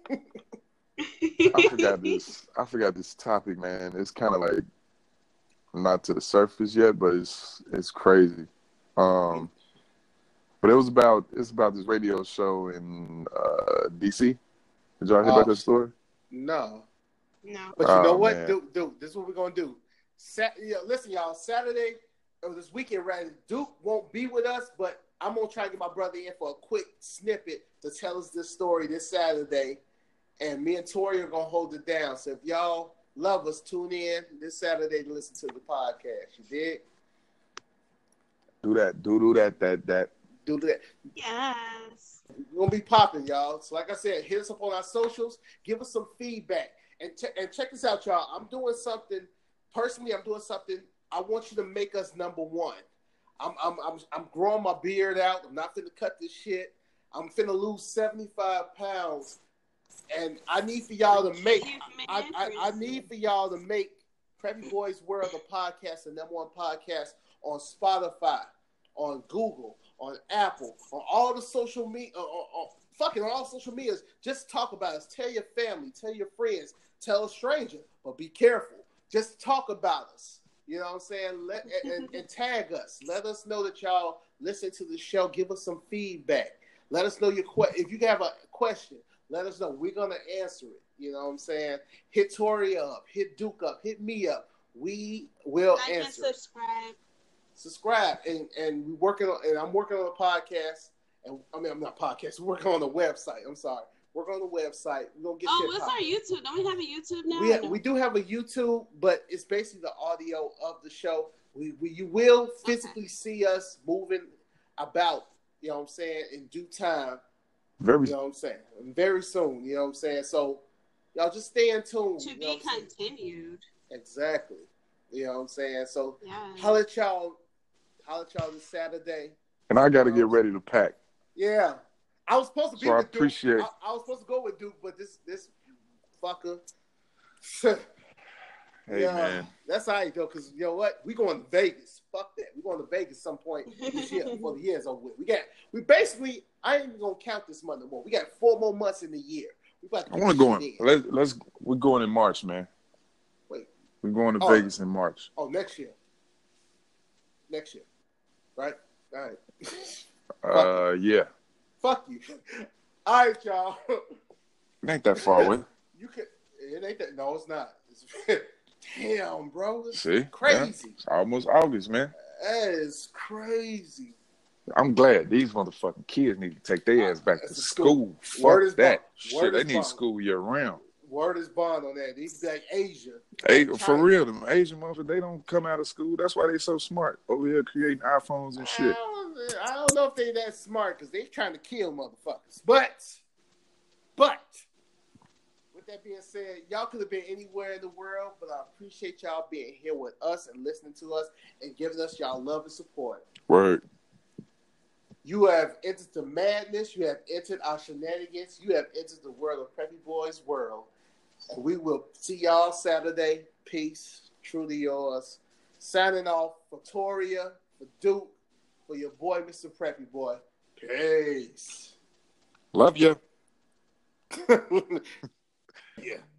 I forgot this. I forgot this topic, man. It's kind of like not to the surface yet, but it's it's crazy. Um, but it was about it's about this radio show in uh, D C. Did y'all hear uh, about that story? No, no. But you know oh, what, man. Duke? Duke, this is what we're gonna do. Sat, yeah, listen, y'all. Saturday or this weekend, right? Duke won't be with us, but I'm gonna try to get my brother in for a quick snippet to tell us this story this Saturday, and me and Tori are gonna hold it down. So if y'all love us, tune in this Saturday to listen to the podcast. You did? Do that. Do do that. That that. Do that. Yes. We're gonna be popping, y'all. So like I said, hit us up on our socials. Give us some feedback, and ch- and check this out, y'all. I'm doing something personally. I'm doing something. I want you to make us number one. I'm I'm I'm I'm growing my beard out. I'm not finna cut this shit. I'm finna lose seventy-five pounds. And I need for y'all to make I, I, I need for y'all to make Preppy Boys World a podcast, the number one podcast on Spotify, on Google, on Apple, on all the social media, on, on, on, fucking on all social medias. Just talk about us. Tell your family, tell your friends, tell a stranger, but be careful. Just talk about us. You know what I'm saying? Let and, and, and tag us. Let us know that y'all listen to the show. Give us some feedback. Let us know your que- if you have a question. Let us know. We're going to answer it. You know what I'm saying? Hit Tori up. Hit Duke up. Hit me up. We will like answer. And subscribe. Subscribe. And and we working on and I'm working on a podcast. And I mean I'm not podcast. We're working on the website. I'm sorry. Work on the website. We're gonna get Oh, shit what's popped. our YouTube? Don't we have a YouTube now? We, ha- no? we do have a YouTube, but it's basically the audio of the show. We, we you will physically okay. see us moving about, you know what I'm saying, in due time. Very, you know what I'm saying? Very soon, you know what I'm saying? So, y'all just stay in tune. To you be know continued. Exactly. You know what I'm saying? So, yeah. holla at y'all, holla at y'all this Saturday. And I got to get ready to pack. Yeah. I was supposed to be so with I appreciate... Duke. I, I was supposed to go with Duke, but this this fucker. Hey, yeah, man. That's all right, though, because you know what? We going to Vegas. Fuck that. We going to Vegas some point this year before the year's over with. We got, we basically, I ain't even going to count this month no more. We got four more months in the year. We about to I want to go in. in. Let's, let's, we're going in March, man. Wait. We're going to oh, Vegas in March. Oh, next year. Next year. Right? All right. uh, yeah. Fuck you. All right, y'all. It ain't that far away. You can. It ain't that. No, it's not. It's, damn, bro. It's See, crazy. Yeah. It's almost August, man. That is crazy. I'm glad these motherfucking kids need to take their ass back to school. school. Word Fuck is that. Bond. Shit, they need bond. school year round. Word is bond on that. These like Asia. Hey, for real, them Asian motherfuckers, they don't come out of school. That's why they so smart over here creating iPhones and shit. I don't, I don't know if they that smart because they trying to kill motherfuckers. But, but, with that being said, y'all could have been anywhere in the world, but I appreciate y'all being here with us and listening to us and giving us y'all love and support. Word. You have entered the madness. You have entered our shenanigans. You have entered the world of Preppy Boys world. And we will see y'all Saturday. Peace. Truly yours. Signing off for Toria, for Duke, for your boy, Mister Preppy Boy. Peace. Love you. Yeah.